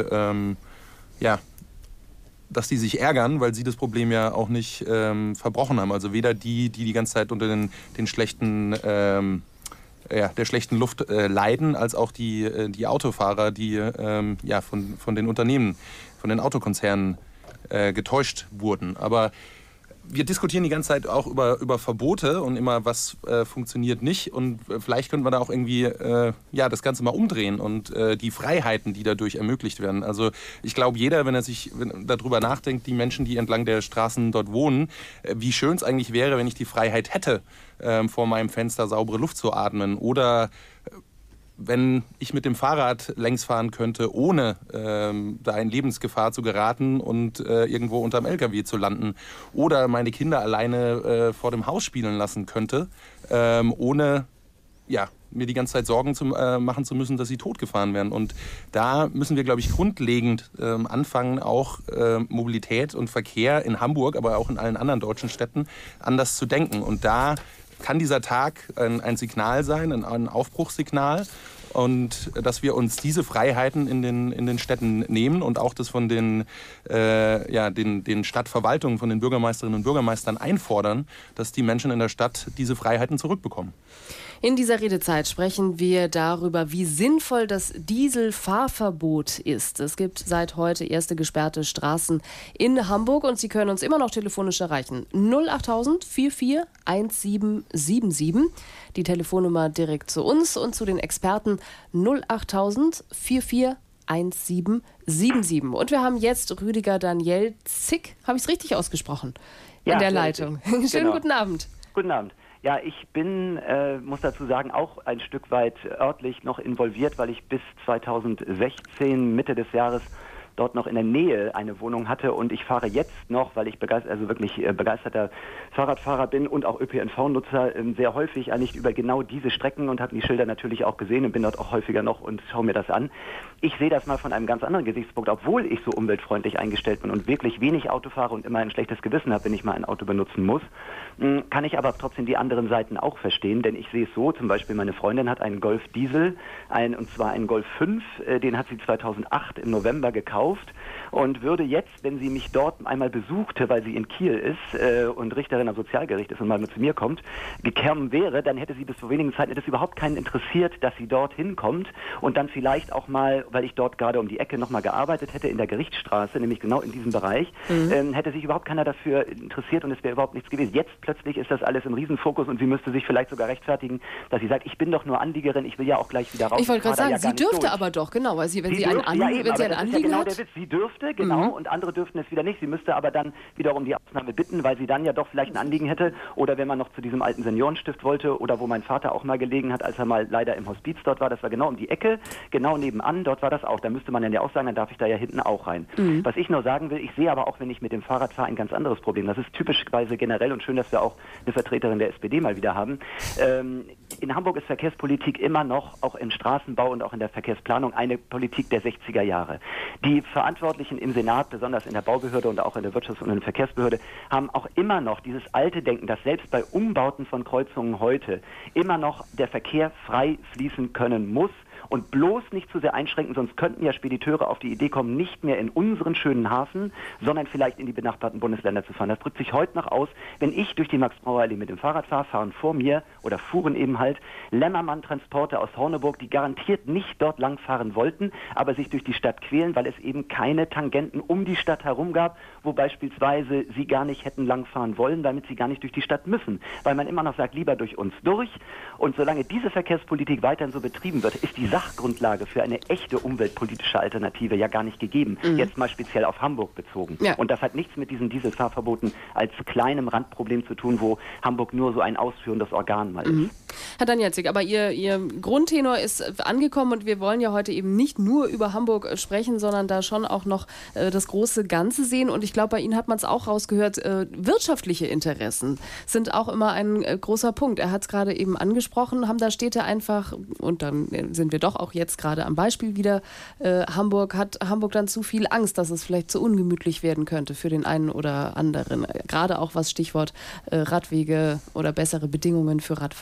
Speaker 4: dass die sich ärgern, weil sie das Problem ja auch nicht verbrochen haben. Also weder die ganze Zeit unter den schlechten der schlechten Luft leiden, als auch die Autofahrer, die von den Unternehmen, von den Autokonzernen getäuscht wurden. Aber wir diskutieren die ganze Zeit auch über Verbote und immer, was funktioniert nicht. Und vielleicht könnte man da auch irgendwie das Ganze mal umdrehen und die Freiheiten, die dadurch ermöglicht werden. Also ich glaube, jeder, wenn er darüber nachdenkt, die Menschen, die entlang der Straßen dort wohnen, wie schön es eigentlich wäre, wenn ich die Freiheit hätte, vor meinem Fenster saubere Luft zu atmen. Oder wenn ich mit dem Fahrrad längs fahren könnte, ohne da in Lebensgefahr zu geraten und irgendwo unterm LKW zu landen. Oder meine Kinder alleine vor dem Haus spielen lassen könnte, ohne mir die ganze Zeit Sorgen machen zu müssen, dass sie totgefahren werden. Und da müssen wir, glaube ich, grundlegend anfangen, auch Mobilität und Verkehr in Hamburg, aber auch in allen anderen deutschen Städten anders zu denken. Und da kann dieser Tag ein Signal sein, ein Aufbruchssignal, und dass wir uns diese Freiheiten in den Städten nehmen und auch das von den Stadtverwaltungen, von den Bürgermeisterinnen und Bürgermeistern einfordern, dass die Menschen in der Stadt diese Freiheiten zurückbekommen.
Speaker 2: In dieser Redezeit sprechen wir darüber, wie sinnvoll das Dieselfahrverbot ist. Es gibt seit heute erste gesperrte Straßen in Hamburg und Sie können uns immer noch telefonisch erreichen. 08000 44 1777. Die Telefonnummer direkt zu uns und zu den Experten 08000 44 1777. Und wir haben jetzt Rüdiger Daniel Zick, habe ich es richtig ausgesprochen, in der Leitung. Schönen guten Abend.
Speaker 17: Guten Abend. Ja, ich bin, muss dazu sagen, auch ein Stück weit örtlich noch involviert, weil ich bis 2016, Mitte des Jahres, dort noch in der Nähe eine Wohnung hatte, und ich fahre jetzt noch, weil ich wirklich begeisterter Fahrradfahrer bin und auch ÖPNV-Nutzer, sehr häufig eigentlich über genau diese Strecken und habe die Schilder natürlich auch gesehen und bin dort auch häufiger noch und schaue mir das an. Ich sehe das mal von einem ganz anderen Gesichtspunkt, obwohl ich so umweltfreundlich eingestellt bin und wirklich wenig Auto fahre und immer ein schlechtes Gewissen habe, wenn ich mal ein Auto benutzen muss, kann ich aber trotzdem die anderen Seiten auch verstehen, denn ich sehe es so, zum Beispiel meine Freundin hat einen Golf Diesel, und zwar einen Golf 5, den hat sie 2008 im November gekauft und würde jetzt, wenn sie mich dort einmal besuchte, weil sie in Kiel ist und Richterin am Sozialgericht ist und mal zu mir kommt, gekommen wäre, dann hätte sie bis vor wenigen Zeiten überhaupt keinen interessiert, dass sie dorthin kommt und dann vielleicht auch mal, weil ich dort gerade um die Ecke nochmal gearbeitet hätte in der Gerichtsstraße, nämlich genau in diesem Bereich, hätte sich überhaupt keiner dafür interessiert und es wäre überhaupt nichts gewesen. Jetzt plötzlich ist das alles im Riesenfokus und sie müsste sich vielleicht sogar rechtfertigen, dass sie sagt, ich bin doch nur Anliegerin, ich will ja auch gleich wieder raus.
Speaker 2: Ich wollte gerade sagen, sie dürfte aber doch, genau, weil wenn sie ein Anliegen hat.
Speaker 17: Sie dürfte, genau, und andere dürften es wieder nicht. Sie müsste aber dann wiederum die Ausnahme bitten, weil sie dann ja doch vielleicht ein Anliegen hätte. Oder wenn man noch zu diesem alten Seniorenstift wollte oder wo mein Vater auch mal gelegen hat, als er mal leider im Hospiz dort war, das war genau um die Ecke, genau nebenan, dort war das auch. Da müsste man dann ja auch sagen, dann darf ich da ja hinten auch rein. Was ich nur sagen will, ich sehe aber auch, wenn ich mit dem Fahrrad fahre, ein ganz anderes Problem. Das ist typischerweise generell und schön, dass wir auch eine Vertreterin der SPD mal wieder haben. In Hamburg ist Verkehrspolitik immer noch, auch im Straßenbau und auch in der Verkehrsplanung, eine Politik der 60er Jahre. Die Verantwortlichen im Senat, besonders in der Baubehörde und auch in der Wirtschafts- und in der Verkehrsbehörde, haben auch immer noch dieses alte Denken, dass selbst bei Umbauten von Kreuzungen heute immer noch der Verkehr frei fließen können muss. Und bloß nicht zu sehr einschränken, sonst könnten ja Spediteure auf die Idee kommen, nicht mehr in unseren schönen Hafen, sondern vielleicht in die benachbarten Bundesländer zu fahren. Das drückt sich heute noch aus, wenn ich durch die Max-Brauer-Allee mit dem Fahrrad fahre, fahren vor mir oder fuhren eben halt Lämmermann-Transporte aus Horneburg, die garantiert nicht dort langfahren wollten, aber sich durch die Stadt quälen, weil es eben keine Tangenten um die Stadt herum gab, wo beispielsweise sie gar nicht hätten langfahren wollen, damit sie gar nicht durch die Stadt müssen. Weil man immer noch sagt, lieber durch uns durch. Und solange diese Verkehrspolitik weiterhin so betrieben wird, ist die Sachgrundlage für eine echte umweltpolitische Alternative ja gar nicht gegeben. Jetzt mal speziell auf Hamburg bezogen. Ja. Und das hat nichts mit diesen Dieselfahrverboten als kleinem Randproblem zu tun, wo Hamburg nur so ein ausführendes Organ mal ist.
Speaker 2: Herr Danielzig, aber Ihr Grundtenor ist angekommen und wir wollen ja heute eben nicht nur über Hamburg sprechen, sondern da schon auch noch das große Ganze sehen. Und ich glaube, bei Ihnen hat man es auch rausgehört, wirtschaftliche Interessen sind auch immer ein großer Punkt. Er hat es gerade eben angesprochen, haben da Städte einfach, und dann sind wir doch auch jetzt gerade am Beispiel wieder, hat Hamburg dann zu viel Angst, dass es vielleicht zu ungemütlich werden könnte für den einen oder anderen. Gerade auch was Stichwort Radwege oder bessere Bedingungen für Radfahrer angeht.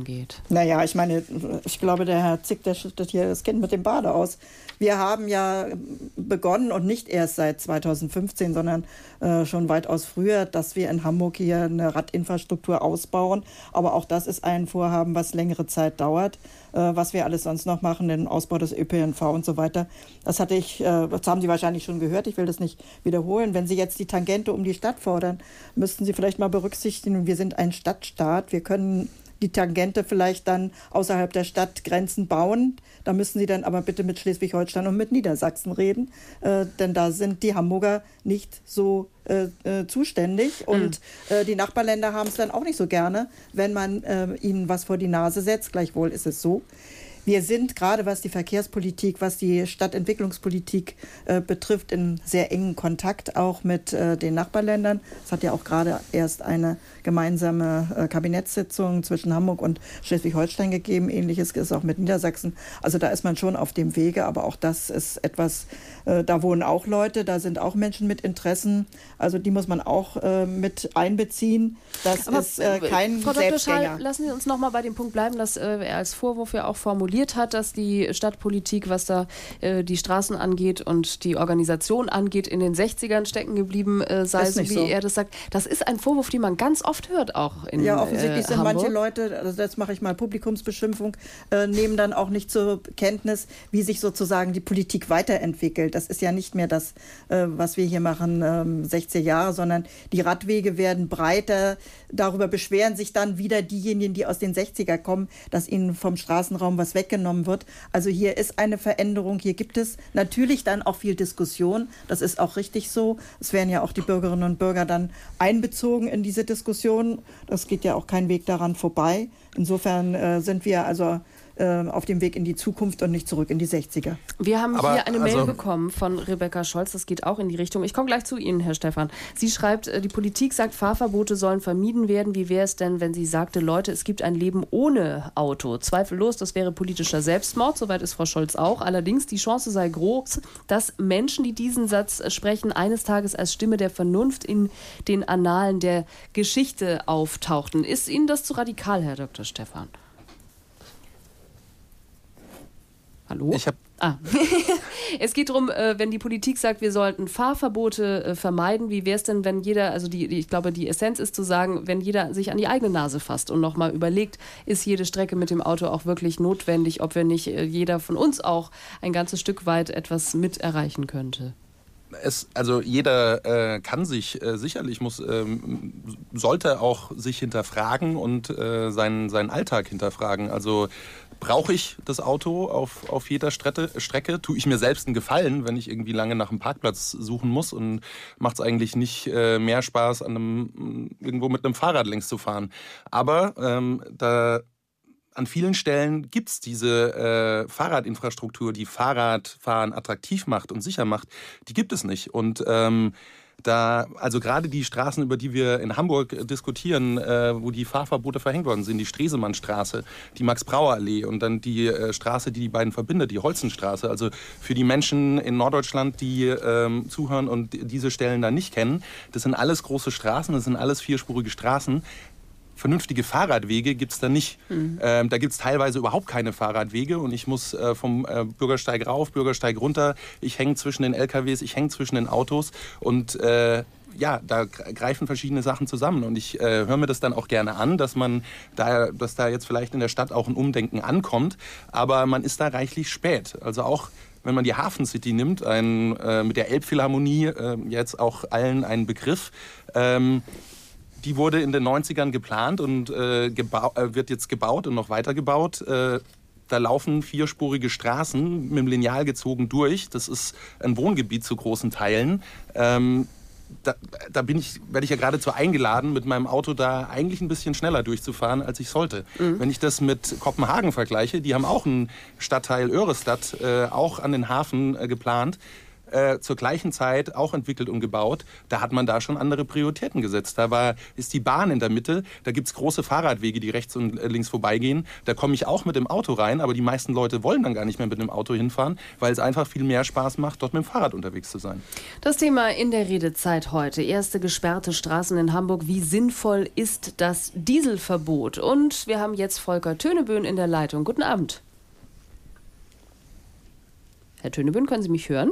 Speaker 2: angeht?
Speaker 3: Naja, ich meine, ich glaube, der Herr Zick, der schüttet hier das Kind mit dem Bade aus. Wir haben ja begonnen und nicht erst seit 2015, sondern schon weitaus früher, dass wir in Hamburg hier eine Radinfrastruktur ausbauen. Aber auch das ist ein Vorhaben, was längere Zeit dauert. Was wir alles sonst noch machen, den Ausbau des ÖPNV und so weiter. Das haben Sie wahrscheinlich schon gehört. Ich will das nicht wiederholen. Wenn Sie jetzt die Tangente um die Stadt fordern, müssten Sie vielleicht mal berücksichtigen, wir sind ein Stadtstaat. Wir können die Tangente vielleicht dann außerhalb der Stadtgrenzen bauen. Da müssen Sie dann aber bitte mit Schleswig-Holstein und mit Niedersachsen reden, denn da sind die Hamburger nicht so zuständig. Und die Nachbarländer haben es dann auch nicht so gerne, wenn man ihnen was vor die Nase setzt. Gleichwohl ist es so. Wir sind gerade, was die Verkehrspolitik, was die Stadtentwicklungspolitik betrifft, in sehr engen Kontakt auch mit den Nachbarländern. Es hat ja auch gerade erst eine gemeinsame Kabinettssitzung zwischen Hamburg und Schleswig-Holstein gegeben. Ähnliches ist auch mit Niedersachsen. Also da ist man schon auf dem Wege, aber auch das ist etwas, da wohnen auch Leute, da sind auch Menschen mit Interessen. Also die muss man auch mit einbeziehen. Das ist kein
Speaker 2: Frau Dr.
Speaker 3: Selbstgänger.
Speaker 2: Schall, lassen Sie uns noch mal bei dem Punkt bleiben, dass er als Vorwurf ja auch formuliert hat, dass die Stadtpolitik, was da die Straßen angeht und die Organisation angeht, in den 60ern stecken geblieben sei, so wie er das sagt. Das ist ein Vorwurf, den man ganz oft hört auch in Hamburg.
Speaker 3: Ja, offensichtlich sind manche Leute, also jetzt mache ich mal Publikumsbeschimpfung, nehmen dann auch nicht zur Kenntnis, wie sich sozusagen die Politik weiterentwickelt. Das ist ja nicht mehr das, was wir hier machen, 60 Jahre, sondern die Radwege werden breiter. Darüber beschweren sich dann wieder diejenigen, die aus den 60er kommen, dass ihnen vom Straßenraum was weggenommen wird. Also hier ist eine Veränderung. Hier gibt es natürlich dann auch viel Diskussion. Das ist auch richtig so. Es werden ja auch die Bürgerinnen und Bürger dann einbezogen in diese Diskussion. Das geht ja auch kein Weg daran vorbei. Insofern sind wir also auf dem Weg in die Zukunft und nicht zurück in die 60er.
Speaker 2: Wir haben hier eine Mail bekommen von Rebecca Scholz, das geht auch in die Richtung. Ich komme gleich zu Ihnen, Herr Stephan. Sie schreibt, die Politik sagt, Fahrverbote sollen vermieden werden. Wie wäre es denn, wenn sie sagte, Leute, es gibt ein Leben ohne Auto? Zweifellos, das wäre politischer Selbstmord, soweit ist Frau Scholz auch. Allerdings, die Chance sei groß, dass Menschen, die diesen Satz sprechen, eines Tages als Stimme der Vernunft in den Annalen der Geschichte auftauchten. Ist Ihnen das zu radikal, Herr Dr. Stephan? Hallo? Es geht darum, wenn die Politik sagt, wir sollten Fahrverbote vermeiden, wie wäre es denn, wenn jeder, also ich glaube, die Essenz ist zu sagen, wenn jeder sich an die eigene Nase fasst und nochmal überlegt, ist jede Strecke mit dem Auto auch wirklich notwendig, ob wir nicht jeder von uns auch ein ganzes Stück weit etwas mit erreichen könnte?
Speaker 4: Also jeder kann sich sicherlich, sollte auch sich hinterfragen und seinen Alltag hinterfragen. Also brauche ich das Auto auf jeder Strecke? Tue ich mir selbst einen Gefallen, wenn ich irgendwie lange nach einem Parkplatz suchen muss? Und macht es eigentlich nicht mehr Spaß, irgendwo mit einem Fahrrad längs zu fahren? Aber an vielen Stellen gibt es diese Fahrradinfrastruktur, die Fahrradfahren attraktiv macht und sicher macht. Die gibt es nicht. Und also gerade die Straßen, über die wir in Hamburg diskutieren, wo die Fahrverbote verhängt worden sind, die Stresemannstraße, die Max-Brauer-Allee und dann die Straße, die beiden verbindet, die Holzenstraße. Also für die Menschen in Norddeutschland, die zuhören und diese Stellen da nicht kennen, das sind alles große Straßen, das sind alles vierspurige Straßen. Vernünftige Fahrradwege gibt es da nicht. Da gibt es teilweise überhaupt keine Fahrradwege und ich muss vom Bürgersteig rauf, Bürgersteig runter. Ich hänge zwischen den LKWs, ich hänge zwischen den Autos und da greifen verschiedene Sachen zusammen. Und ich höre mir das dann auch gerne an, dass da jetzt vielleicht in der Stadt auch ein Umdenken ankommt. Aber man ist da reichlich spät. Also auch wenn man die Hafen City nimmt, mit der Elbphilharmonie jetzt auch allen ein Begriff, die wurde in den 90ern geplant und wird jetzt gebaut und noch weiter gebaut. Da laufen vierspurige Straßen mit dem Lineal gezogen durch. Das ist ein Wohngebiet zu großen Teilen. Da werde ich ja geradezu eingeladen, mit meinem Auto da eigentlich ein bisschen schneller durchzufahren, als ich sollte. Wenn ich das mit Kopenhagen vergleiche, die haben auch einen Stadtteil Ørestad auch an den Hafen geplant. zur gleichen Zeit auch entwickelt und gebaut. Da hat man da schon andere Prioritäten gesetzt. Ist die Bahn in der Mitte, da gibt es große Fahrradwege, die rechts und links vorbeigehen. Da komme ich auch mit dem Auto rein, aber die meisten Leute wollen dann gar nicht mehr mit dem Auto hinfahren, weil es einfach viel mehr Spaß macht, dort mit dem Fahrrad unterwegs zu sein.
Speaker 2: Das Thema in der Redezeit heute. Erste gesperrte Straßen in Hamburg. Wie sinnvoll ist das Dieselverbot? Und wir haben jetzt Volker Töneböhn in der Leitung. Guten Abend. Herr Töneböhn, können Sie mich hören?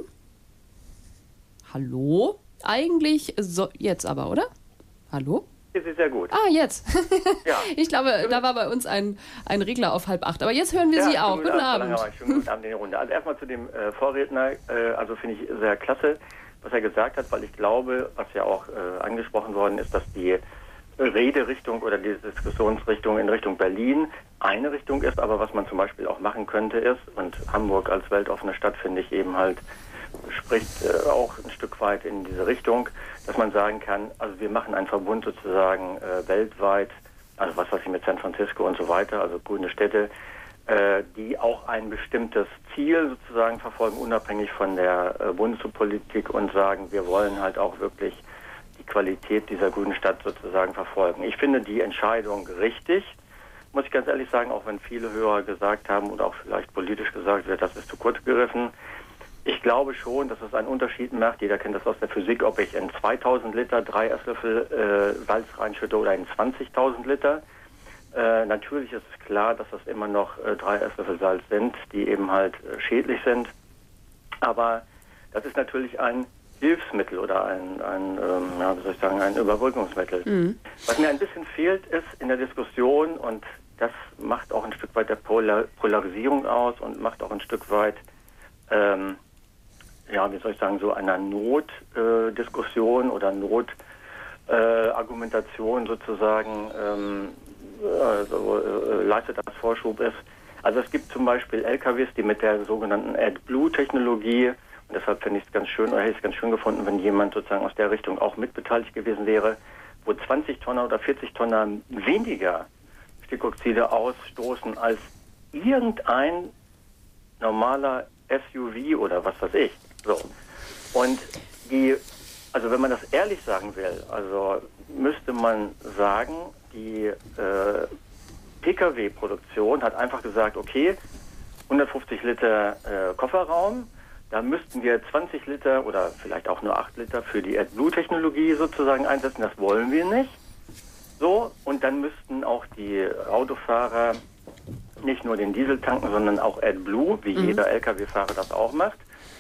Speaker 2: Hallo? Eigentlich jetzt aber, oder? Hallo?
Speaker 18: Das ist sehr gut.
Speaker 2: Ah, jetzt.
Speaker 18: Ja.
Speaker 2: Ich glaube, da war bei uns ein Regler auf 7:30. Aber jetzt hören wir Sie auch. Guten Abend.
Speaker 18: Schönen guten Abend in die Runde. Also erstmal zu dem Vorredner. Also finde ich sehr klasse, was er gesagt hat, weil ich glaube, was ja auch angesprochen worden ist, dass die Rederichtung oder die Diskussionsrichtung in Richtung Berlin eine Richtung ist, aber was man zum Beispiel auch machen könnte ist, und Hamburg als weltoffene Stadt finde ich eben halt, spricht auch ein Stück weit in diese Richtung, dass man sagen kann, also wir machen einen Verbund sozusagen weltweit, also was weiß ich mit San Francisco und so weiter, also grüne Städte, die auch ein bestimmtes Ziel sozusagen verfolgen, unabhängig von der Bundespolitik und sagen, wir wollen halt auch wirklich die Qualität dieser grünen Stadt sozusagen verfolgen. Ich finde die Entscheidung richtig, muss ich ganz ehrlich sagen, auch wenn viele Hörer gesagt haben und auch vielleicht politisch gesagt wird, das ist zu kurz gegriffen. Ich glaube schon, dass es einen Unterschied macht. Jeder kennt das aus der Physik, ob ich in 2000 Liter 3 Esslöffel Salz reinschütte oder in 20.000 Liter. Natürlich ist es klar, dass das immer noch 3 Esslöffel Salz sind, die eben halt schädlich sind. Aber das ist natürlich ein Hilfsmittel oder ein Überbrückungsmittel. Mhm. Was mir ein bisschen fehlt, ist in der Diskussion, und das macht auch ein Stück weit der Polarisierung aus und macht auch ein Stück weit so einer Notdiskussion oder Notargumentation sozusagen leistet als Vorschub ist. Also es gibt zum Beispiel LKWs, die mit der sogenannten AdBlue-Technologie, und deshalb finde ich es ganz schön, oder hätte ich es ganz schön gefunden, wenn jemand sozusagen aus der Richtung auch mitbeteiligt gewesen wäre, wo 20 Tonner oder 40 Tonner weniger Stickoxide ausstoßen als irgendein normaler SUV oder was weiß ich. So. Und also wenn man das ehrlich sagen will, also müsste man sagen, die Pkw-Produktion hat einfach gesagt, okay, 150 Liter Kofferraum, da müssten wir 20 Liter oder vielleicht auch nur 8 Liter für die AdBlue-Technologie sozusagen einsetzen. Das wollen wir nicht. So, und dann müssten auch die Autofahrer nicht nur den Diesel tanken, sondern auch AdBlue, wie jeder Lkw-Fahrer das auch macht.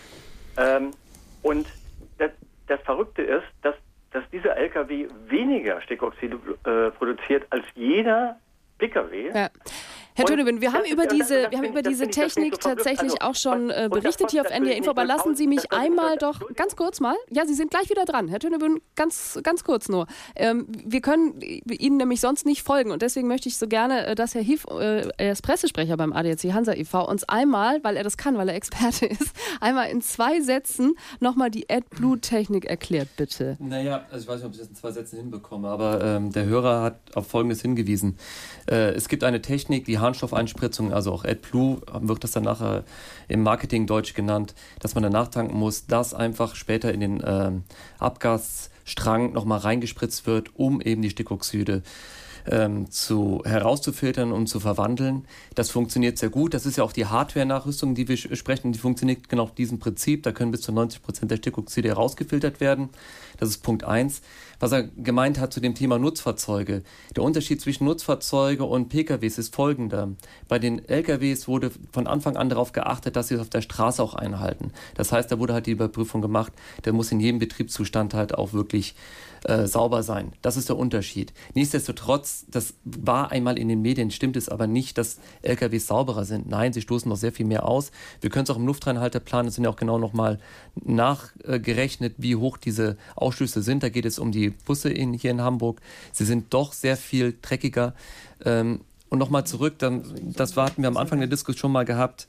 Speaker 18: Und das Verrückte ist, dass dieser Lkw weniger Stickoxide produziert als jeder Pkw. Ja.
Speaker 2: Herr Töneböhn, wir haben über diese Technik tatsächlich auch schon berichtet hier auf NDR Info, aber lassen Sie mich einmal doch ganz kurz mal, ja, Sie sind gleich wieder dran, Herr Töneböhn, ganz kurz nur. Wir können Ihnen nämlich sonst nicht folgen und deswegen möchte ich so gerne, dass Herr Hief, er ist Pressesprecher beim ADAC Hansa e.V., uns einmal, weil er das kann, weil er Experte ist, einmal in 2 Sätzen nochmal die AdBlue-Technik erklärt, bitte.
Speaker 5: Naja, also ich weiß nicht, ob ich das in 2 Sätzen hinbekomme, aber der Hörer hat auf Folgendes hingewiesen. Es gibt eine Technik, die Harnstoffeinspritzung, also auch AdBlue, wird das dann nachher im Marketing deutsch genannt, dass man danach tanken muss, das einfach später in den Abgasstrang nochmal reingespritzt wird, um eben die Stickoxide herauszufiltern und zu verwandeln. Das funktioniert sehr gut. Das ist ja auch die Hardware-Nachrüstung, die wir sprechen. Die funktioniert genau auf diesem Prinzip. Da können bis zu 90% der Stickoxide herausgefiltert werden. Das ist Punkt 1. Was er gemeint hat zu dem Thema Nutzfahrzeuge. Der Unterschied zwischen Nutzfahrzeuge und PKWs ist folgender. Bei den LKWs wurde von Anfang an darauf geachtet, dass sie es auf der Straße auch einhalten. Das heißt, da wurde halt die Überprüfung gemacht. Der muss in jedem Betriebszustand halt auch wirklich sauber sein. Das ist der Unterschied. Nichtsdestotrotz, das war einmal in den Medien, stimmt es aber nicht, dass LKWs sauberer sind. Nein, sie stoßen noch sehr viel mehr aus. Wir können es auch im Luftreinhalteplan, das sind ja auch genau nochmal nachgerechnet, wie hoch diese Ausstöße sind. Da geht es um die Busse hier in Hamburg. Sie sind doch sehr viel dreckiger. Und nochmal zurück, das hatten wir am Anfang der Diskussion schon mal gehabt,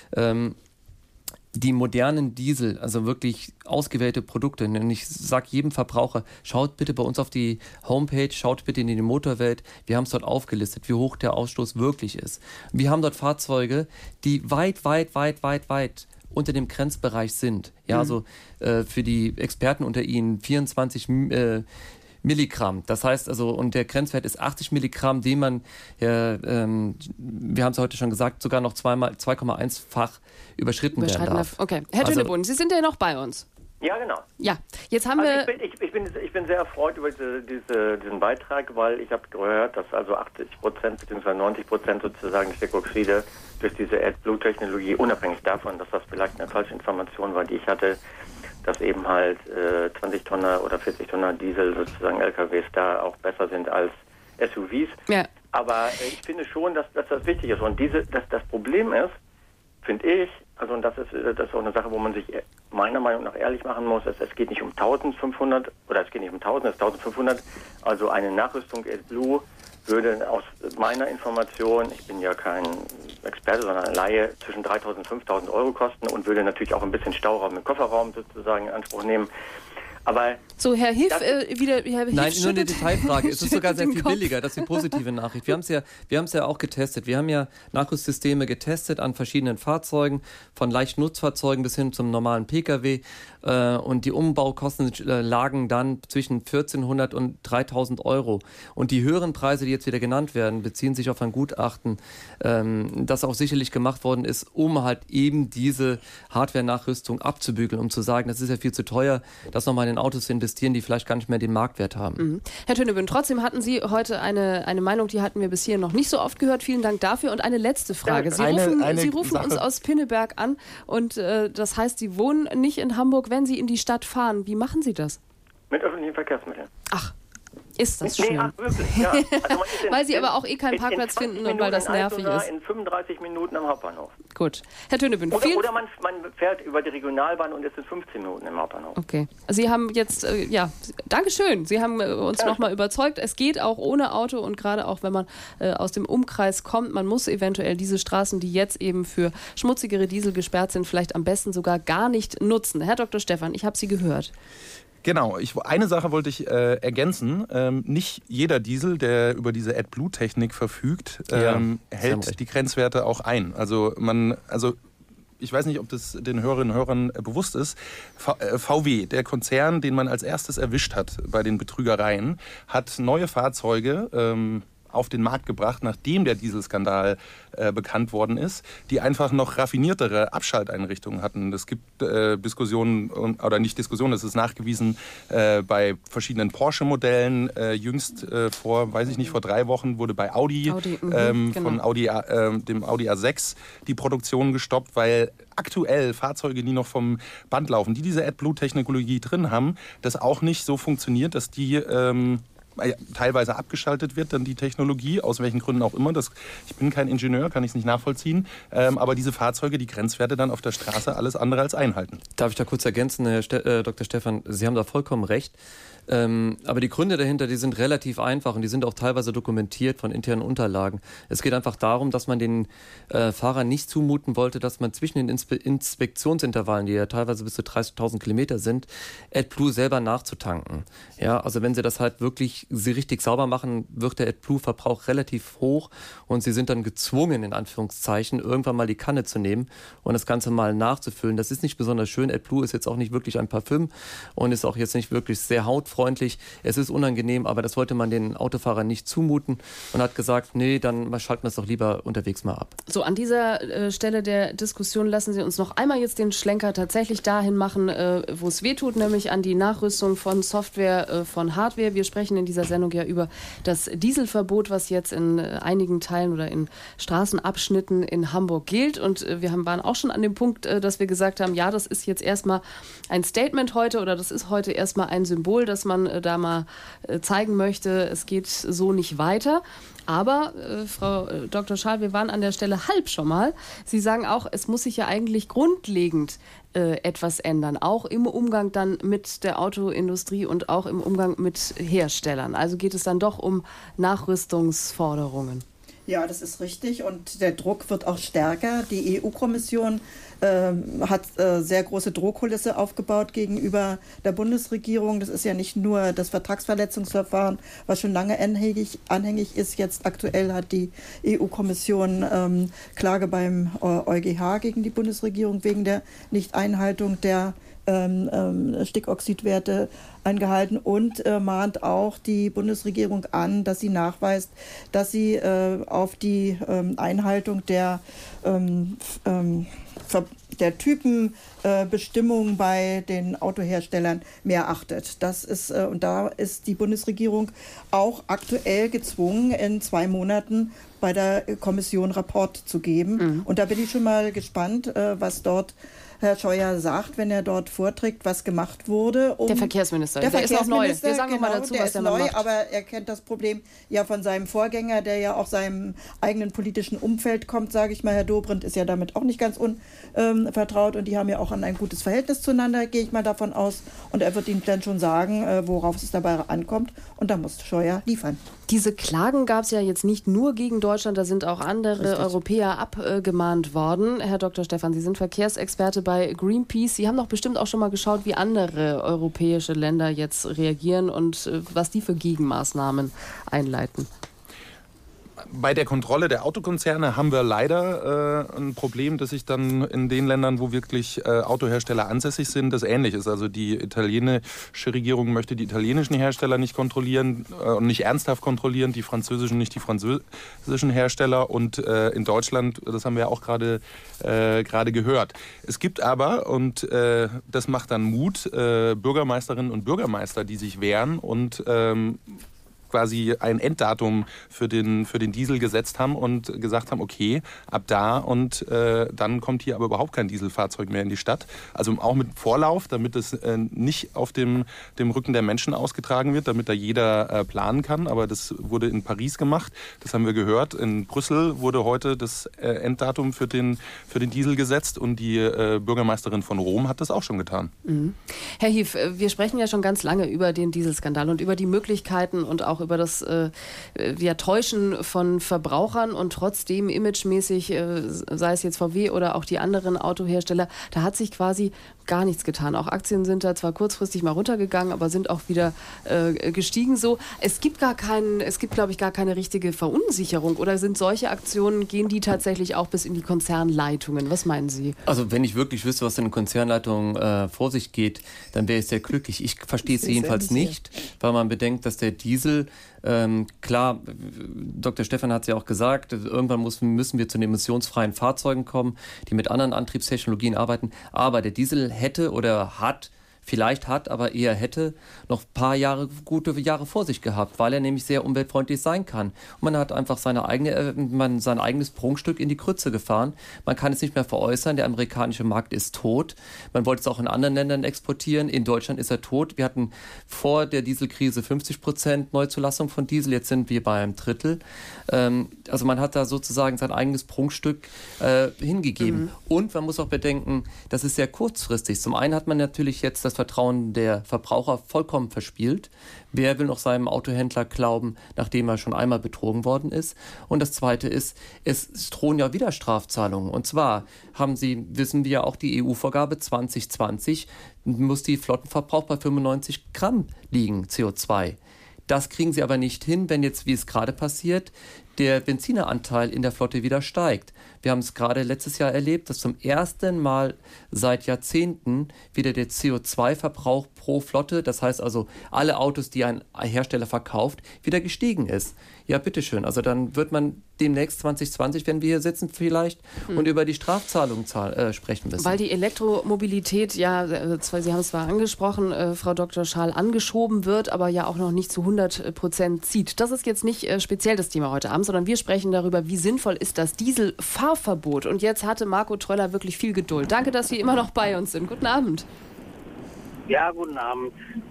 Speaker 5: die modernen Diesel, also wirklich ausgewählte Produkte. Und ich sage jedem Verbraucher, schaut bitte bei uns auf die Homepage, schaut bitte in die Motorwelt. Wir haben es dort aufgelistet, wie hoch der Ausstoß wirklich ist. Wir haben dort Fahrzeuge, die weit unter dem Grenzbereich sind. Ja, also für die Experten unter Ihnen 24 Milligramm. Das heißt also, und der Grenzwert ist 80 Milligramm, den man, wir haben es heute schon gesagt, sogar noch 2,1-fach überschritten werden darf.
Speaker 2: Okay, Herr Tönnebuhn, Sie sind ja noch bei uns.
Speaker 18: Ja, genau.
Speaker 2: Ja, jetzt haben wir...
Speaker 18: Ich bin sehr erfreut über diesen Beitrag, weil ich habe gehört, dass also 80% bzw. 90% sozusagen der Stickoxide durch diese AdBlue-Technologie, unabhängig davon, dass das vielleicht eine falsche Information war, die ich hatte, dass eben halt 20 Tonner oder 40 Tonner Diesel sozusagen LKWs da auch besser sind als SUVs. Ja. Aber ich finde schon, dass das wichtig ist. Und das Problem ist, finde ich, also und das ist auch eine Sache, wo man sich meiner Meinung nach ehrlich machen muss, es geht nicht um 1500 oder es geht nicht um 1000, es ist 1500. Also eine Nachrüstung AdBlue würde aus meiner Information, ich bin ja kein Experte, sondern eine Laie, zwischen 3.000 und 5.000 Euro kosten und würde natürlich auch ein bisschen Stauraum im Kofferraum sozusagen in Anspruch nehmen. Aber
Speaker 2: so, Herr Hiff,
Speaker 5: Nein, nur eine Detailfrage. Es ist sogar sehr viel billiger. Das ist die positive Nachricht. Wir haben es ja auch getestet. Wir haben ja Nachrüstsysteme getestet an verschiedenen Fahrzeugen, von leichten Nutzfahrzeugen bis hin zum normalen Pkw. Und die Umbaukosten lagen dann zwischen 1.400 und 3.000 Euro. Und die höheren Preise, die jetzt wieder genannt werden, beziehen sich auf ein Gutachten, das auch sicherlich gemacht worden ist, um halt eben diese Hardware-Nachrüstung abzubügeln, um zu sagen, das ist ja viel zu teuer, das nochmal in Autos zu investieren, die vielleicht gar nicht mehr den Marktwert haben.
Speaker 2: Mhm. Herr Tönnebuhn, trotzdem hatten Sie heute eine Meinung, die hatten wir bis hier noch nicht so oft gehört. Vielen Dank dafür. Und eine letzte Frage. Sie rufen uns aus Pinneberg an und das heißt, Sie wohnen nicht in Hamburg. Wenn Sie in die Stadt fahren, wie machen Sie das?
Speaker 18: Mit öffentlichen Verkehrsmitteln.
Speaker 2: Ach, ist das schön.
Speaker 18: Nee, ach, wirklich, ja. Also
Speaker 2: weil Sie aber auch keinen Parkplatz finden und weil das nervig ist.
Speaker 18: In 35 Minuten am Hauptbahnhof.
Speaker 2: Gut. Herr Tönnebuhn,
Speaker 18: oder man fährt über die Regionalbahn und ist in 15 Minuten im Hauptbahnhof.
Speaker 2: Okay. Sie haben jetzt, Dankeschön. Sie haben uns nochmal überzeugt. Es geht auch ohne Auto und gerade auch, wenn man aus dem Umkreis kommt, man muss eventuell diese Straßen, die jetzt eben für schmutzigere Diesel gesperrt sind, vielleicht am besten sogar gar nicht nutzen. Herr Dr. Stephan, ich habe Sie gehört.
Speaker 4: Genau, eine Sache wollte ich ergänzen. Nicht jeder Diesel, der über diese AdBlue-Technik verfügt, hält die Grenzwerte auch ein. Also ich weiß nicht, ob das den Hörerinnen und Hörern bewusst ist. VW, der Konzern, den man als erstes erwischt hat bei den Betrügereien, hat neue Fahrzeuge auf den Markt gebracht, nachdem der Dieselskandal bekannt worden ist, die einfach noch raffiniertere Abschalteinrichtungen hatten. Es gibt Diskussionen, oder nicht Diskussionen, es ist nachgewiesen bei verschiedenen Porsche-Modellen. Jüngst vor 3 Wochen wurde bei Audi von dem Audi A6 die Produktion gestoppt, weil aktuell Fahrzeuge, die noch vom Band laufen, die diese AdBlue-Technologie drin haben, das auch nicht so funktioniert, dass die teilweise abgeschaltet wird, dann die Technologie, aus welchen Gründen auch immer. Ich bin kein Ingenieur, kann ich es nicht nachvollziehen. Aber diese Fahrzeuge, die Grenzwerte dann auf der Straße alles andere als einhalten.
Speaker 5: Darf ich da kurz ergänzen, Herr Dr. Stephan? Sie haben da vollkommen recht. Aber die Gründe dahinter, die sind relativ einfach und die sind auch teilweise dokumentiert von internen Unterlagen. Es geht einfach darum, dass man den Fahrern nicht zumuten wollte, dass man zwischen den Inspektionsintervallen, die ja teilweise bis zu 30.000 Kilometer sind, AdBlue selber nachzutanken. Ja, also wenn sie das halt wirklich richtig sauber machen, wird der AdBlue-Verbrauch relativ hoch und sie sind dann gezwungen, in Anführungszeichen, irgendwann mal die Kanne zu nehmen und das Ganze mal nachzufüllen. Das ist nicht besonders schön. AdBlue ist jetzt auch nicht wirklich ein Parfüm und ist auch jetzt nicht wirklich sehr hautfreundlich. Es ist unangenehm, aber das wollte man den Autofahrern nicht zumuten und hat gesagt, nee, dann schalten wir es doch lieber unterwegs mal ab.
Speaker 2: So, an dieser Stelle der Diskussion lassen Sie uns noch einmal jetzt den Schlenker tatsächlich dahin machen, wo es weh tut, nämlich an die Nachrüstung von Software, von Hardware. Wir sprechen in dieser Sendung ja über das Dieselverbot, was jetzt in einigen Teilen oder in Straßenabschnitten in Hamburg gilt. Und wir waren auch schon an dem Punkt, dass wir gesagt haben, ja, das ist jetzt erstmal ein Statement heute oder das ist heute erstmal ein Symbol, dass man da mal zeigen möchte, es geht so nicht weiter. Aber, Frau Dr. Schaal, wir waren an der Stelle halb schon mal. Sie sagen auch, es muss sich ja eigentlich grundlegend etwas ändern, auch im Umgang dann mit der Autoindustrie und auch im Umgang mit Herstellern. Also geht es dann doch um Nachrüstungsforderungen.
Speaker 3: Ja, das ist richtig und der Druck wird auch stärker. Die EU-Kommission hat sehr große Drohkulisse aufgebaut gegenüber der Bundesregierung. Das ist ja nicht nur das Vertragsverletzungsverfahren, was schon lange anhängig ist. Jetzt aktuell hat die EU-Kommission Klage beim EuGH gegen die Bundesregierung wegen der Nichteinhaltung der Stickoxidwerte eingehalten und mahnt auch die Bundesregierung an, dass sie nachweist, dass sie auf die Einhaltung der Typenbestimmungen bei den Autoherstellern mehr achtet. Das ist, und da ist die Bundesregierung auch aktuell gezwungen, in 2 Monaten bei der Kommission Rapport zu geben. Und da bin ich schon mal gespannt, was dort Herr Scheuer sagt, wenn er dort vorträgt, was gemacht wurde.
Speaker 2: Der Verkehrsminister, der ist auch neu. Wir sagen nochmal dazu, was der neu macht.
Speaker 3: Aber er kennt das Problem ja von seinem Vorgänger, der ja auch seinem eigenen politischen Umfeld kommt, sage ich mal. Herr Dobrindt ist ja damit auch nicht ganz unvertraut und die haben ja auch ein gutes Verhältnis zueinander, gehe ich mal davon aus. Und er wird ihm dann schon sagen, worauf es dabei ankommt. Und da muss Scheuer liefern.
Speaker 2: Diese Klagen gab es ja jetzt nicht nur gegen Deutschland, da sind auch andere Europäer abgemahnt worden. Herr Dr. Stephan, Sie sind Verkehrsexperte bei Greenpeace. Sie haben doch bestimmt auch schon mal geschaut, wie andere europäische Länder jetzt reagieren und was die für Gegenmaßnahmen einleiten.
Speaker 4: Bei der Kontrolle der Autokonzerne haben wir leider ein Problem, dass sich dann in den Ländern, wo wirklich Autohersteller ansässig sind, das ähnlich ist. Also die italienische Regierung möchte die italienischen Hersteller nicht kontrollieren und nicht ernsthaft kontrollieren, die französischen nicht die französischen Hersteller. Und in Deutschland, das haben wir ja auch gerade gehört. Es gibt aber, und das macht dann Mut, Bürgermeisterinnen und Bürgermeister, die sich wehren und quasi ein Enddatum für den Diesel gesetzt haben und gesagt haben, okay, ab da und dann kommt hier aber überhaupt kein Dieselfahrzeug mehr in die Stadt. Also auch mit Vorlauf, damit es nicht auf dem Rücken der Menschen ausgetragen wird, damit da jeder planen kann. Aber das wurde in Paris gemacht, das haben wir gehört. In Brüssel wurde heute das Enddatum für den Diesel gesetzt und die Bürgermeisterin von Rom hat das auch schon getan.
Speaker 2: Mhm. Herr Hief, wir sprechen ja schon ganz lange über den Dieselskandal und über die Möglichkeiten und auch über das Täuschen von Verbrauchern und trotzdem imagemäßig, sei es jetzt VW oder auch die anderen Autohersteller, da hat sich quasi gar nichts getan. Auch Aktien sind da zwar kurzfristig mal runtergegangen, aber sind auch wieder gestiegen so. Es gibt, glaube ich, gar keine richtige Verunsicherung oder sind solche Aktionen, gehen die tatsächlich auch bis in die Konzernleitungen? Was meinen Sie?
Speaker 5: Also wenn ich wirklich wüsste, was in den Konzernleitungen vor sich geht, dann wäre ich sehr glücklich. Ich verstehe es jedenfalls nicht, weil man bedenkt, dass der Diesel, klar, Dr. Stephan hat es ja auch gesagt, irgendwann müssen wir zu den emissionsfreien Fahrzeugen kommen, die mit anderen Antriebstechnologien arbeiten, aber der Diesel hätte oder hat, vielleicht hat, aber eher hätte noch ein paar gute Jahre vor sich gehabt, weil er nämlich sehr umweltfreundlich sein kann. Und man hat einfach sein eigenes Prunkstück in die Krütze gefahren. Man kann es nicht mehr veräußern. Der amerikanische Markt ist tot. Man wollte es auch in anderen Ländern exportieren. In Deutschland ist er tot. Wir hatten vor der Dieselkrise 50% Neuzulassung von Diesel. Jetzt sind wir bei einem Drittel. Also man hat da sozusagen sein eigenes Prunkstück hingegeben. Und man muss auch bedenken, das ist sehr kurzfristig. Zum einen hat man natürlich jetzt das Vertrauen der Verbraucher vollkommen verspielt. Wer will noch seinem Autohändler glauben, nachdem er schon einmal betrogen worden ist? Und das Zweite ist, es drohen ja wieder Strafzahlungen. Und zwar wissen wir ja auch die EU-Vorgabe 2020, muss die Flottenverbrauch bei 95 Gramm liegen, CO2. Das kriegen sie aber nicht hin, wenn jetzt, wie es gerade passiert, der Benzineranteil in der Flotte wieder steigt. Wir haben es gerade letztes Jahr erlebt, dass zum ersten Mal seit Jahrzehnten wieder der CO2-Verbrauch pro Flotte, das heißt also alle Autos, die ein Hersteller verkauft, wieder gestiegen ist. Ja, bitteschön. Also dann wird man demnächst 2020, wenn wir hier sitzen vielleicht, und über die Strafzahlungen sprechen müssen.
Speaker 2: Weil die Elektromobilität ja, Sie haben es zwar angesprochen, Frau Dr. Schaal, angeschoben wird, aber ja auch noch nicht zu 100% zieht. Das ist jetzt nicht speziell das Thema heute Abend, sondern wir sprechen darüber, wie sinnvoll ist das Dieselfahrverbot. Und jetzt hatte Marco Tröller wirklich viel Geduld. Danke, dass Sie immer noch bei uns sind. Guten Abend.
Speaker 19: Ja, guten Abend.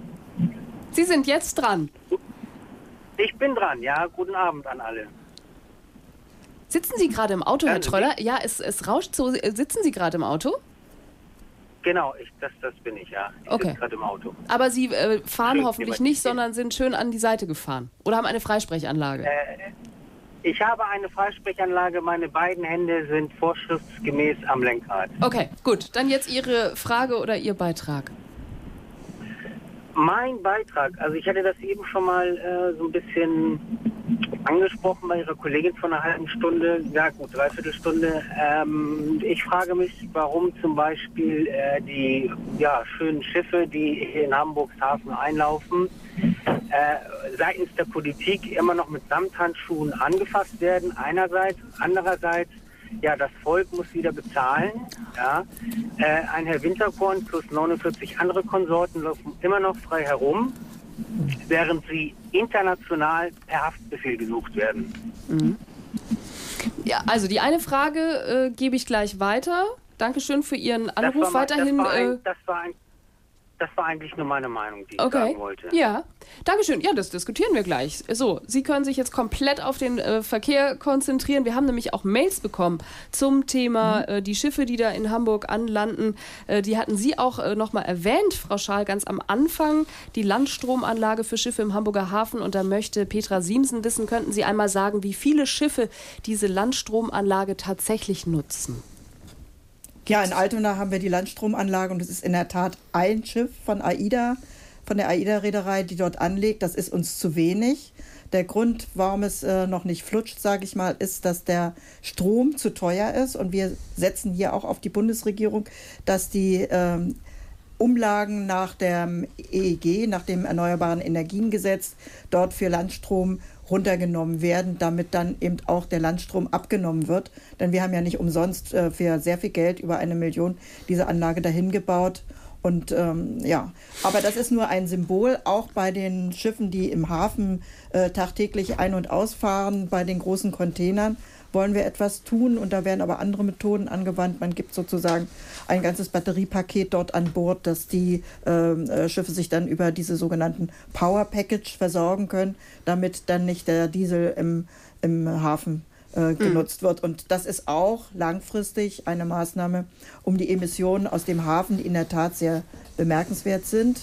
Speaker 2: Sie sind jetzt dran.
Speaker 19: Ich bin dran, ja. Guten Abend an alle.
Speaker 2: Sitzen Sie gerade im Auto, Herr Tröller? Ja, es rauscht so. Sitzen Sie gerade im Auto?
Speaker 19: Genau, das bin ich, ja. Ich sitze gerade im Auto.
Speaker 2: Aber Sie fahren hoffentlich nicht, sondern sind schön an die Seite gefahren. Oder haben eine Freisprechanlage?
Speaker 19: Ich habe eine Freisprechanlage, meine beiden Hände sind vorschriftsgemäß am Lenkrad.
Speaker 2: Okay, gut. Dann jetzt Ihre Frage oder Ihr Beitrag.
Speaker 19: Mein Beitrag, also ich hatte das eben schon mal so ein bisschen angesprochen bei Ihrer Kollegin vor einer halben Stunde, ja gut, Dreiviertelstunde. Ich frage mich, warum zum Beispiel die schönen Schiffe, die hier in Hamburgs Hafen einlaufen, seitens der Politik immer noch mit Samthandschuhen angefasst werden, einerseits. Andererseits, ja, das Volk muss wieder bezahlen. Ja. Ein Herr Winterkorn plus 49 andere Konsorten laufen immer noch frei herum, während sie international per Haftbefehl gesucht werden.
Speaker 2: Mhm. Ja, also die eine Frage gebe ich gleich weiter. Dankeschön für Ihren Anruf.
Speaker 19: Das war eigentlich nur meine Meinung, die ich
Speaker 2: okay.
Speaker 19: sagen wollte.
Speaker 2: Ja, Dankeschön. Ja, das diskutieren wir gleich. So, Sie können sich jetzt komplett auf den Verkehr konzentrieren. Wir haben nämlich auch Mails bekommen zum Thema die Schiffe, die da in Hamburg anlanden. Die hatten Sie auch nochmal erwähnt, Frau Schaal, ganz am Anfang. Die Landstromanlage für Schiffe im Hamburger Hafen. Und da möchte Petra Siemsen wissen, könnten Sie einmal sagen, wie viele Schiffe diese Landstromanlage tatsächlich nutzen?
Speaker 3: Ja, in Altona haben wir die Landstromanlage und es ist in der Tat ein Schiff von AIDA, von der AIDA-Reederei, die dort anlegt. Das ist uns zu wenig. Der Grund, warum es noch nicht flutscht, sage ich mal, ist, dass der Strom zu teuer ist. Und wir setzen hier auch auf die Bundesregierung, dass die Umlagen nach dem EEG, nach dem Erneuerbaren Energiengesetz, dort für Landstrom runtergenommen werden, damit dann eben auch der Landstrom abgenommen wird. Denn wir haben ja nicht umsonst für sehr viel Geld, über 1 Million, diese Anlage dahin gebaut. Und aber das ist nur ein Symbol, auch bei den Schiffen, die im Hafen tagtäglich ein- und ausfahren, bei den großen Containern wollen wir etwas tun und da werden aber andere Methoden angewandt. Man gibt sozusagen ein ganzes Batteriepaket dort an Bord, dass die Schiffe sich dann über diese sogenannten Power Package versorgen können, damit dann nicht der Diesel im Hafen genutzt wird. Und das ist auch langfristig eine Maßnahme, um die Emissionen aus dem Hafen, die in der Tat sehr bemerkenswert sind,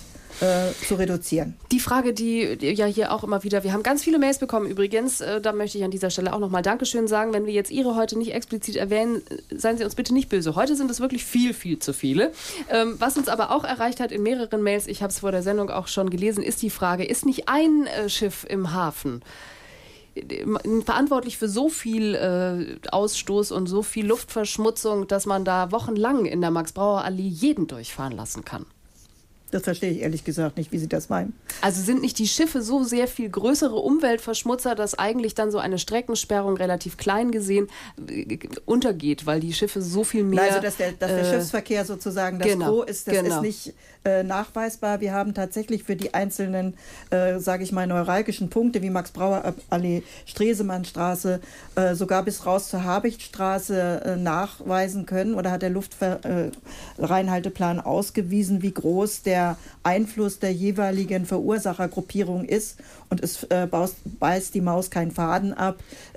Speaker 3: zu reduzieren.
Speaker 2: Die Frage, die ja hier auch immer wieder, wir haben ganz viele Mails bekommen übrigens, da möchte ich an dieser Stelle auch nochmal Dankeschön sagen, wenn wir jetzt Ihre heute nicht explizit erwähnen, seien Sie uns bitte nicht böse. Heute sind es wirklich viel, viel zu viele. Was uns aber auch erreicht hat in mehreren Mails, ich habe es vor der Sendung auch schon gelesen, ist die Frage, ist nicht ein Schiff im Hafen verantwortlich für so viel Ausstoß und so viel Luftverschmutzung, dass man da wochenlang in der Max-Brauer-Allee jeden durchfahren lassen kann?
Speaker 3: Das verstehe ich ehrlich gesagt nicht, wie Sie das meinen.
Speaker 2: Also sind nicht die Schiffe so sehr viel größere Umweltverschmutzer, dass eigentlich dann so eine Streckensperrung relativ klein gesehen untergeht, weil die Schiffe so viel mehr...
Speaker 3: Also dass der Schiffsverkehr sozusagen das Gros ist, das ist nicht nachweisbar. Wir haben tatsächlich für die einzelnen, sage ich mal, neuralgischen Punkte wie Max-Brauer-Allee, Stresemannstraße, sogar bis raus zur Habichtstraße nachweisen können oder hat der Luftreinhalteplan ausgewiesen, wie groß der Einfluss der jeweiligen Verursachergruppierung ist. Und es beißt die Maus keinen Faden ab.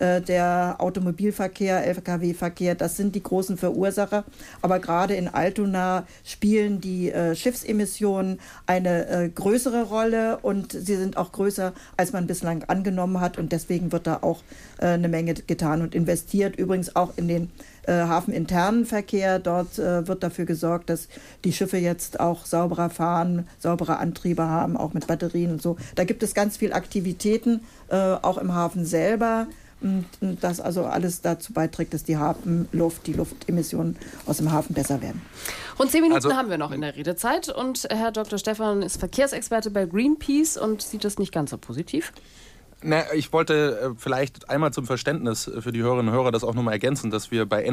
Speaker 3: Der Automobilverkehr, Lkw-Verkehr, das sind die großen Verursacher. Aber gerade in Altona spielen die Schiffsemissionen eine größere Rolle und sie sind auch größer, als man bislang angenommen hat. Und deswegen wird da auch eine Menge getan und investiert. Übrigens auch in den hafeninternen Verkehr. Dort wird dafür gesorgt, dass die Schiffe jetzt auch sauberer fahren, saubere Antriebe haben, auch mit Batterien und so. Da gibt es ganz viel Aktivitäten, auch im Hafen selber, das also alles dazu beiträgt, dass die Luftemissionen aus dem Hafen besser werden.
Speaker 2: Rund 10 Minuten haben wir noch in der Redezeit und Herr Dr. Stephan ist Verkehrsexperte bei Greenpeace und sieht das nicht ganz so positiv.
Speaker 4: Ich wollte vielleicht einmal zum Verständnis für die Hörerinnen und Hörer das auch nochmal ergänzen, dass wir bei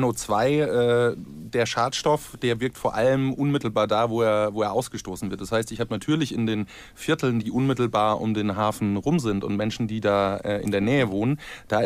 Speaker 4: NO2, der Schadstoff, der wirkt vor allem unmittelbar da, wo er ausgestoßen wird. Das heißt, ich habe natürlich in den Vierteln, die unmittelbar um den Hafen rum sind und Menschen, die da in der Nähe wohnen, da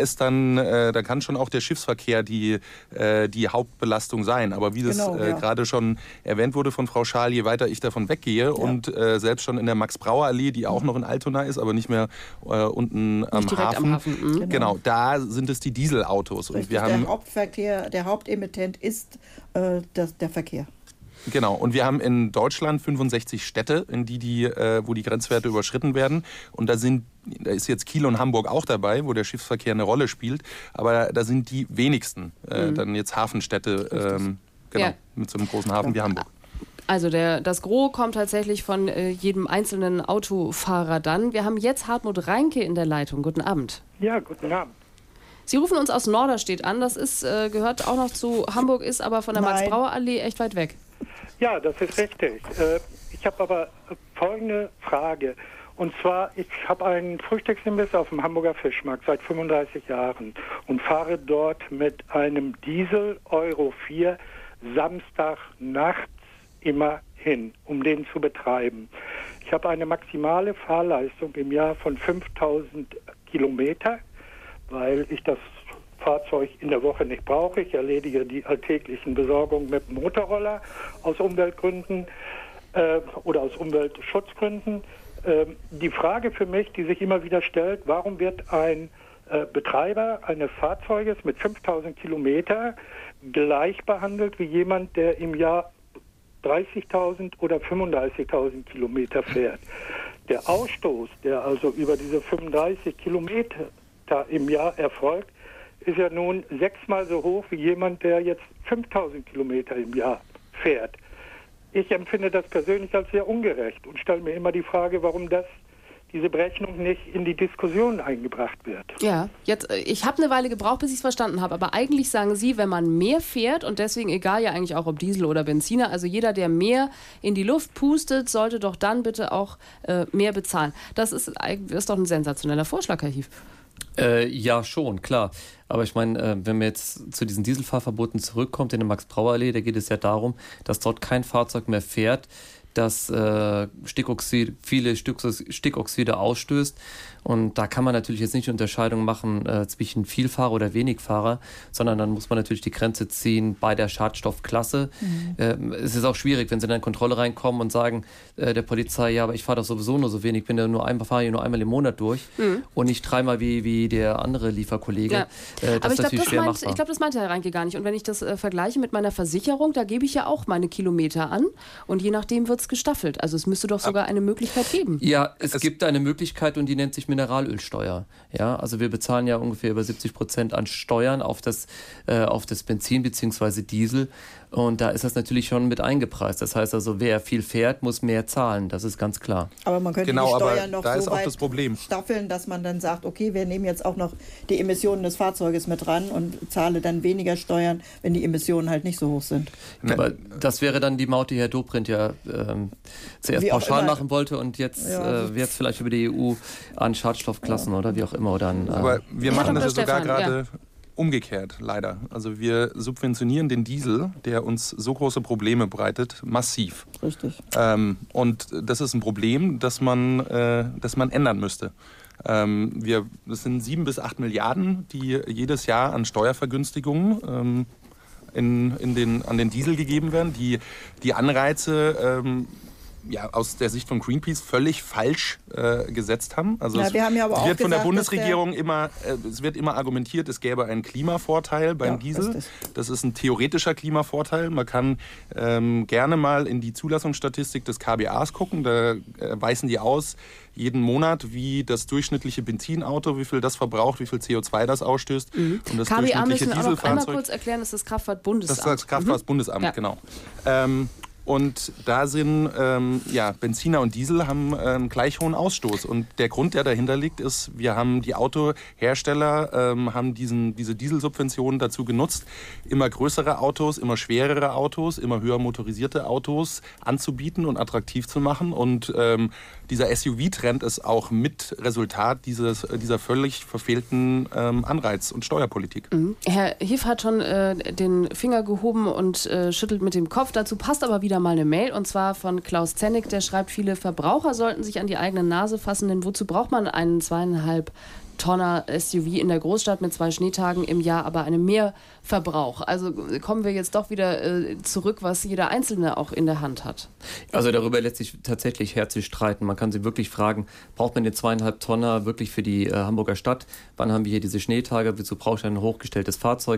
Speaker 4: kann schon auch der Schiffsverkehr die Hauptbelastung sein. Aber wie das gerade schon erwähnt wurde von Frau Schaal, je weiter ich davon weggehe und selbst schon in der Max-Brauer-Allee, die auch noch in Altona ist, aber nicht mehr unten am Hafen. Genau, da sind es die Dieselautos.
Speaker 3: Und wir haben der Hauptemittent ist der Verkehr.
Speaker 4: Genau, und wir haben in Deutschland 65 Städte, in wo die Grenzwerte überschritten werden. Und da ist jetzt Kiel und Hamburg auch dabei, wo der Schiffsverkehr eine Rolle spielt. Aber da sind die wenigsten dann jetzt Hafenstädte mit so einem großen Hafen wie Hamburg.
Speaker 2: Also das Gros kommt tatsächlich von jedem einzelnen Autofahrer dann. Wir haben jetzt Hartmut Reinke in der Leitung. Guten Abend.
Speaker 20: Ja, guten Abend.
Speaker 2: Sie rufen uns aus Norderstedt an. Das gehört auch noch zu Hamburg, ist aber von der Max-Brauer-Allee echt weit weg.
Speaker 20: Ja, das ist richtig. Ich habe aber folgende Frage. Und zwar, ich habe einen Frühstücksimbiss auf dem Hamburger Fischmarkt seit 35 Jahren und fahre dort mit einem Diesel Euro 4 Samstag nachts immer hin, um den zu betreiben. Ich habe eine maximale Fahrleistung im Jahr von 5000 Kilometer, weil ich das Fahrzeug in der Woche nicht brauche. Ich erledige die alltäglichen Besorgungen mit dem Motorroller aus Umweltgründen oder aus Umweltschutzgründen. Die Frage für mich, die sich immer wieder stellt, warum wird ein Betreiber eines Fahrzeuges mit 5000 Kilometer gleich behandelt wie jemand, der im Jahr 30.000 oder 35.000 Kilometer fährt. Der Ausstoß, der also über diese 35 Kilometer im Jahr erfolgt, ist ja nun 6-mal so hoch wie jemand, der jetzt 5.000 Kilometer im Jahr fährt. Ich empfinde das persönlich als sehr ungerecht und stelle mir immer die Frage, warum diese Berechnung nicht in die Diskussion eingebracht wird.
Speaker 2: Ja, ich habe eine Weile gebraucht, bis ich es verstanden habe, aber eigentlich sagen Sie, wenn man mehr fährt und deswegen egal ja eigentlich auch ob Diesel oder Benziner, also jeder, der mehr in die Luft pustet, sollte doch dann bitte auch mehr bezahlen. Das ist doch ein sensationeller Vorschlag, Herr Hief.
Speaker 5: Ja, schon, klar. Aber ich meine, wenn man jetzt zu diesen Dieselfahrverboten zurückkommt in der Max-Brauer-Allee, da geht es ja darum, dass dort kein Fahrzeug mehr fährt, das viele Stickoxide ausstößt. Und da kann man natürlich jetzt nicht Unterscheidung machen zwischen Vielfahrer oder Wenigfahrer, sondern dann muss man natürlich die Grenze ziehen bei der Schadstoffklasse. Es ist auch schwierig, wenn sie dann in Kontrolle reinkommen und sagen der Polizei, ja, aber ich fahre doch sowieso nur so wenig, ich bin ja fahre hier nur einmal im Monat durch und nicht 3-mal wie der andere Lieferkollege.
Speaker 2: Ja.
Speaker 5: Das ist natürlich schwer machbar.
Speaker 2: Ich glaube, das meinte Herr Reinke gar nicht. Und wenn ich das vergleiche mit meiner Versicherung, da gebe ich ja auch meine Kilometer an und je nachdem wird es gestaffelt. Also es müsste doch sogar eine Möglichkeit geben.
Speaker 5: Ja, es gibt eine Möglichkeit und die nennt sich Mineralölsteuer. Ja, also wir bezahlen ja ungefähr über 70% an Steuern auf das Benzin bzw. Diesel. Und da ist das natürlich schon mit eingepreist. Das heißt also, wer viel fährt, muss mehr zahlen. Das ist ganz klar.
Speaker 3: Aber man könnte die Steuern noch
Speaker 4: da
Speaker 3: so
Speaker 4: ist auch das Problem.
Speaker 3: staffeln, dass man dann sagt, okay, wir nehmen jetzt auch noch die Emissionen des Fahrzeuges mit ran und zahle dann weniger Steuern, wenn die Emissionen halt nicht so hoch sind.
Speaker 5: Aber das wäre dann die Maut, die Herr Dobrindt ja zuerst pauschal machen wollte und jetzt vielleicht über die EU an Schadstoffklassen oder wie auch immer. Oder an,
Speaker 4: aber wir machen das ja sogar gerade umgekehrt, leider. Also wir subventionieren den Diesel, der uns so große Probleme bereitet, massiv.
Speaker 3: Richtig.
Speaker 4: Und das ist ein Problem, das man ändern müsste. Das sind 7 bis 8 Milliarden, die jedes Jahr an Steuervergünstigungen an den Diesel gegeben werden. Die Anreize aus der Sicht von Greenpeace völlig falsch gesetzt haben. Also
Speaker 3: wir haben ja aber auch
Speaker 4: wird von der
Speaker 3: gesagt,
Speaker 4: Bundesregierung es wird immer argumentiert, es gäbe einen Klimavorteil beim Diesel. Das ist ein theoretischer Klimavorteil. Man kann gerne mal in die Zulassungsstatistik des KBAs gucken. Da weisen die aus, jeden Monat, wie das durchschnittliche Benzinauto, wie viel das verbraucht, wie viel CO2 das ausstößt. Und das
Speaker 2: KBA müssen wir
Speaker 4: Dieselfahrzeug,
Speaker 2: aber einmal kurz erklären, das ist das Kraftfahrtbundesamt.
Speaker 4: Das ist das Kraftfahrtbundesamt, genau. Und da sind Benziner und Diesel haben einen gleich hohen Ausstoß. Und der Grund, der dahinter liegt, ist, wir haben die Autohersteller haben diese Dieselsubventionen dazu genutzt, immer größere Autos, immer schwerere Autos, immer höher motorisierte Autos anzubieten und attraktiv zu machen. Und dieser SUV-Trend ist auch mit Resultat dieser völlig verfehlten Anreiz- und Steuerpolitik.
Speaker 2: Herr Hiff hat schon den Finger gehoben und schüttelt mit dem Kopf. Dazu passt aber wieder mal eine Mail, und zwar von Klaus Zennig, der schreibt, viele Verbraucher sollten sich an die eigene Nase fassen, denn wozu braucht man einen 2,5 Tonner SUV in der Großstadt mit 2 Schneetagen im Jahr, aber einem Mehrverbrauch. Also kommen wir jetzt doch wieder zurück, was jeder Einzelne auch in der Hand hat.
Speaker 5: Also darüber lässt sich tatsächlich herzlich streiten. Man kann sich wirklich fragen, braucht man den 2,5 Tonner wirklich für die Hamburger Stadt? Wann haben wir hier diese Schneetage? Wozu braucht man ein hochgestelltes Fahrzeug?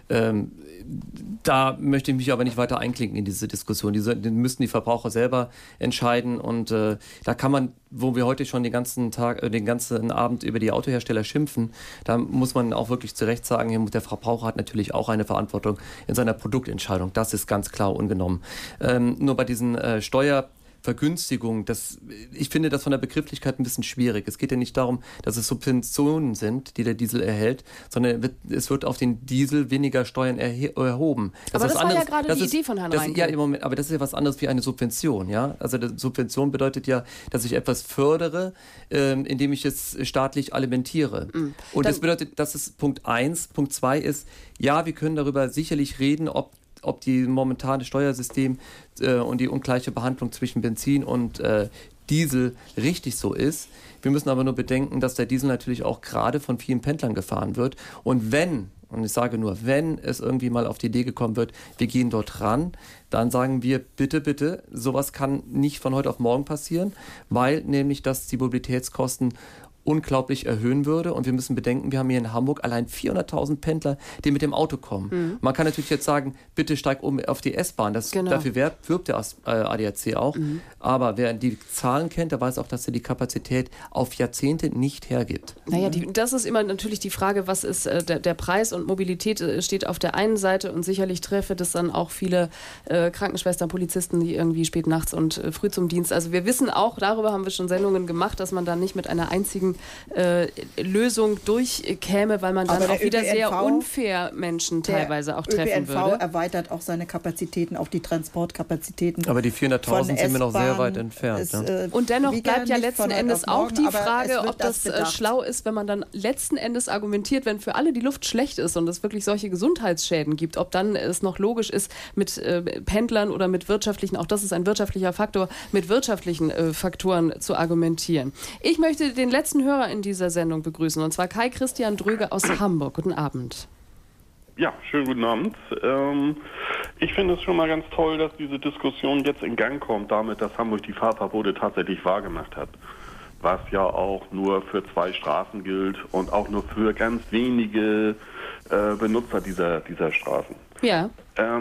Speaker 5: Da möchte ich mich aber nicht weiter einklinken in diese Diskussion. Die müssen die Verbraucher selber entscheiden und da kann man, wo wir heute schon den ganzen Abend über die Autohersteller schimpfen, da muss man auch wirklich zu Recht sagen, der Verbraucher hat natürlich auch eine Verantwortung in seiner Produktentscheidung. Das ist ganz klar ungenommen. Nur bei diesen Vergünstigung, ich finde das von der Begrifflichkeit ein bisschen schwierig. Es geht ja nicht darum, dass es Subventionen sind, die der Diesel erhält, sondern es wird auf den Diesel weniger Steuern erhoben.
Speaker 2: Aber das war ja gerade die Idee von Herrn Reinke.
Speaker 5: Ja, im Moment, aber das ist ja was anderes wie eine Subvention. Ja? Also eine Subvention bedeutet ja, dass ich etwas fördere, indem ich es staatlich alimentiere. Und das bedeutet, das ist Punkt 1. Punkt 2 ist, ja, wir können darüber sicherlich reden, ob die momentane Steuersystem und die ungleiche Behandlung zwischen Benzin und Diesel richtig so ist. Wir müssen aber nur bedenken, dass der Diesel natürlich auch gerade von vielen Pendlern gefahren wird. Und ich sage nur, wenn es irgendwie mal auf die Idee gekommen wird, wir gehen dort ran, dann sagen wir, bitte, sowas kann nicht von heute auf morgen passieren, weil nämlich das die Mobilitätskosten unglaublich erhöhen würde. Und wir müssen bedenken, wir haben hier in Hamburg allein 400.000 Pendler, die mit dem Auto kommen. Man kann natürlich jetzt sagen, bitte steig um auf die S-Bahn. Dafür wirbt der ADAC auch. Aber wer die Zahlen kennt, der weiß auch, dass er die Kapazität auf Jahrzehnte nicht hergibt.
Speaker 2: Naja, das ist immer natürlich die Frage, was ist der Preis, und Mobilität steht auf der einen Seite, und sicherlich treffe das dann auch viele Krankenschwestern, Polizisten, die irgendwie spät nachts und früh zum Dienst. Also wir wissen auch, darüber haben wir schon Sendungen gemacht, dass man da nicht mit einer einzigen Lösung durchkäme, weil man dann auch wieder sehr unfair Menschen teilweise auch treffen würde.
Speaker 3: Der ÖPNV erweitert auch seine Kapazitäten, auch die Transportkapazitäten.
Speaker 5: Aber die 400.000 sind mir noch sehr weit entfernt.
Speaker 2: Und dennoch bleibt ja letzten Endes auch die Frage, ob das schlau ist, wenn man dann letzten Endes argumentiert, wenn für alle die Luft schlecht ist und es wirklich solche Gesundheitsschäden gibt, ob dann es noch logisch ist, mit Pendlern oder mit wirtschaftlichen, auch das ist ein wirtschaftlicher Faktor, mit wirtschaftlichen Faktoren zu argumentieren. Ich möchte den letzten Hörer in dieser Sendung begrüßen, und zwar Kai Christian Dröge aus Hamburg. Guten Abend.
Speaker 21: Ja, schönen guten Abend. Ich finde es schon mal ganz toll, dass diese Diskussion jetzt in Gang kommt, damit, dass Hamburg die Fahrverbote tatsächlich wahrgemacht hat. Was ja auch nur für 2 Straßen gilt und auch nur für ganz wenige Benutzer dieser Straßen.
Speaker 2: Ja.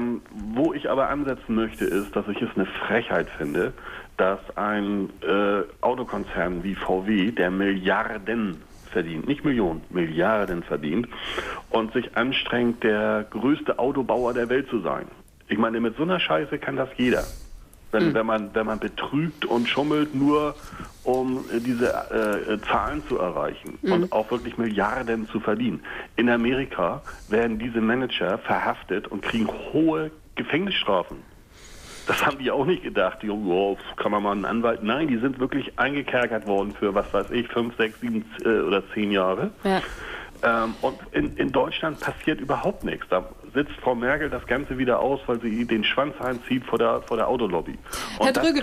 Speaker 21: Wo ich aber ansetzen möchte, ist, dass ich es eine Frechheit finde, dass ein Autokonzern wie VW, der Milliarden verdient, nicht Millionen, Milliarden verdient und sich anstrengt, der größte Autobauer der Welt zu sein. Ich meine, mit so einer Scheiße kann das jeder. Wenn man betrügt und schummelt, nur um diese Zahlen zu erreichen und auch wirklich Milliarden zu verdienen. In Amerika werden diese Manager verhaftet und kriegen hohe Gefängnisstrafen. Das haben die auch nicht gedacht. Kann man mal einen Anwalt... Nein, die sind wirklich eingekerkert worden für, 5, 6, 7 oder 10 Jahre. Ja. Und in Deutschland passiert überhaupt nichts. Da sitzt Frau Merkel das Ganze wieder aus, weil sie den Schwanz einzieht vor der Autolobby. Und
Speaker 2: Herr Dröge,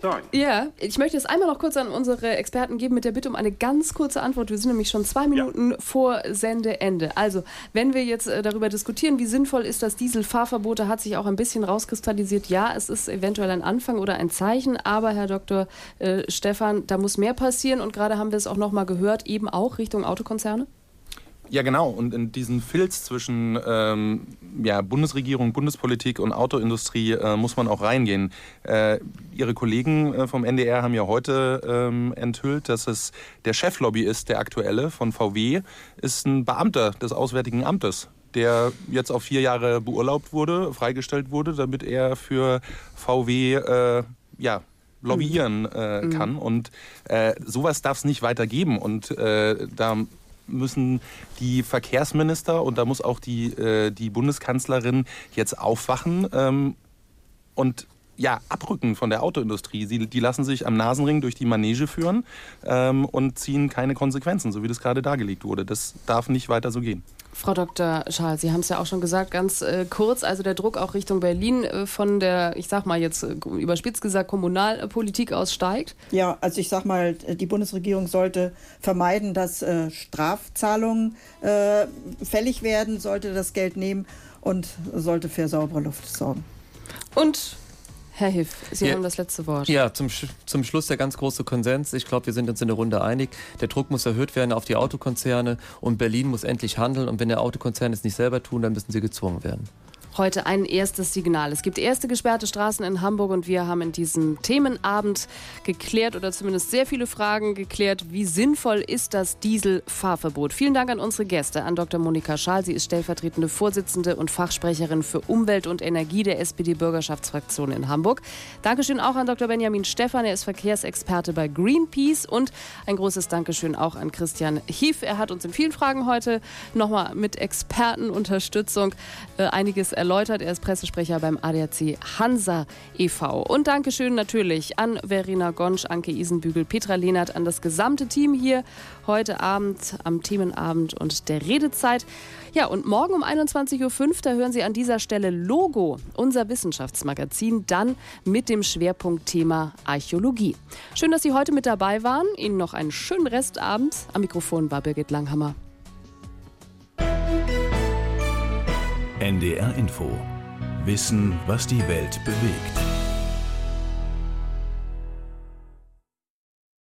Speaker 2: ich möchte es einmal noch kurz an unsere Experten geben mit der Bitte um eine ganz kurze Antwort. Wir sind nämlich schon 2 Minuten vor Sendeende. Also, wenn wir jetzt darüber diskutieren, wie sinnvoll ist das Dieselfahrverbot, da hat sich auch ein bisschen rauskristallisiert. Ja, es ist eventuell ein Anfang oder ein Zeichen, aber Herr Dr. Stephan, da muss mehr passieren, und gerade haben wir es auch noch mal gehört, eben auch Richtung Autokonzerne.
Speaker 4: Ja, genau. Und in diesen Filz zwischen Bundesregierung, Bundespolitik und Autoindustrie muss man auch reingehen. Ihre Kollegen vom NDR haben ja heute enthüllt, dass es der Cheflobbyist, der aktuelle von VW, ist ein Beamter des Auswärtigen Amtes, der jetzt auf 4 Jahre beurlaubt wurde, freigestellt wurde, damit er für VW lobbyieren kann. Und sowas darf es nicht weitergeben. Und da müssen die Verkehrsminister und da muss auch die Bundeskanzlerin jetzt aufwachen und abrücken von der Autoindustrie. Die lassen sich am Nasenring durch die Manege führen und ziehen keine Konsequenzen, so wie das gerade dargelegt wurde. Das darf nicht weiter so gehen.
Speaker 2: Frau Dr. Schaal, Sie haben es ja auch schon gesagt, ganz kurz, also der Druck auch Richtung Berlin von der, ich sag mal jetzt überspitzt gesagt, Kommunalpolitik aus steigt?
Speaker 3: Ja, also ich sag mal, die Bundesregierung sollte vermeiden, dass Strafzahlungen fällig werden, sollte das Geld nehmen und sollte für saubere Luft sorgen.
Speaker 2: Und Herr Hiff, Sie haben das letzte Wort.
Speaker 5: Ja, zum Schluss der ganz große Konsens. Ich glaube, wir sind uns in der Runde einig. Der Druck muss erhöht werden auf die Autokonzerne und Berlin muss endlich handeln. Und wenn der Autokonzern es nicht selber tun, dann müssen sie gezwungen werden.
Speaker 2: Heute ein erstes Signal. Es gibt erste gesperrte Straßen in Hamburg und wir haben in diesem Themenabend geklärt oder zumindest sehr viele Fragen geklärt, wie sinnvoll ist das Dieselfahrverbot. Vielen Dank an unsere Gäste, an Dr. Monika Schaal. Sie ist stellvertretende Vorsitzende und Fachsprecherin für Umwelt und Energie der SPD-Bürgerschaftsfraktion in Hamburg. Dankeschön auch an Dr. Benjamin Stephan, er ist Verkehrsexperte bei Greenpeace. Und ein großes Dankeschön auch an Christian Hiff. Er hat uns in vielen Fragen heute nochmal mit Expertenunterstützung einiges erläutert. Er ist Pressesprecher beim ADAC Hansa e.V. Und Dankeschön natürlich an Verena Gonsch, Anke Isenbügel, Petra Lehnert, an das gesamte Team hier heute Abend am Themenabend und der Redezeit. Ja, und morgen um 21.05 Uhr, da hören Sie an dieser Stelle Logo, unser Wissenschaftsmagazin, dann mit dem Schwerpunktthema Archäologie. Schön, dass Sie heute mit dabei waren. Ihnen noch einen schönen Restabend. Am Mikrofon war Birgit Langhammer.
Speaker 1: NDR Info. Wissen, was die Welt bewegt.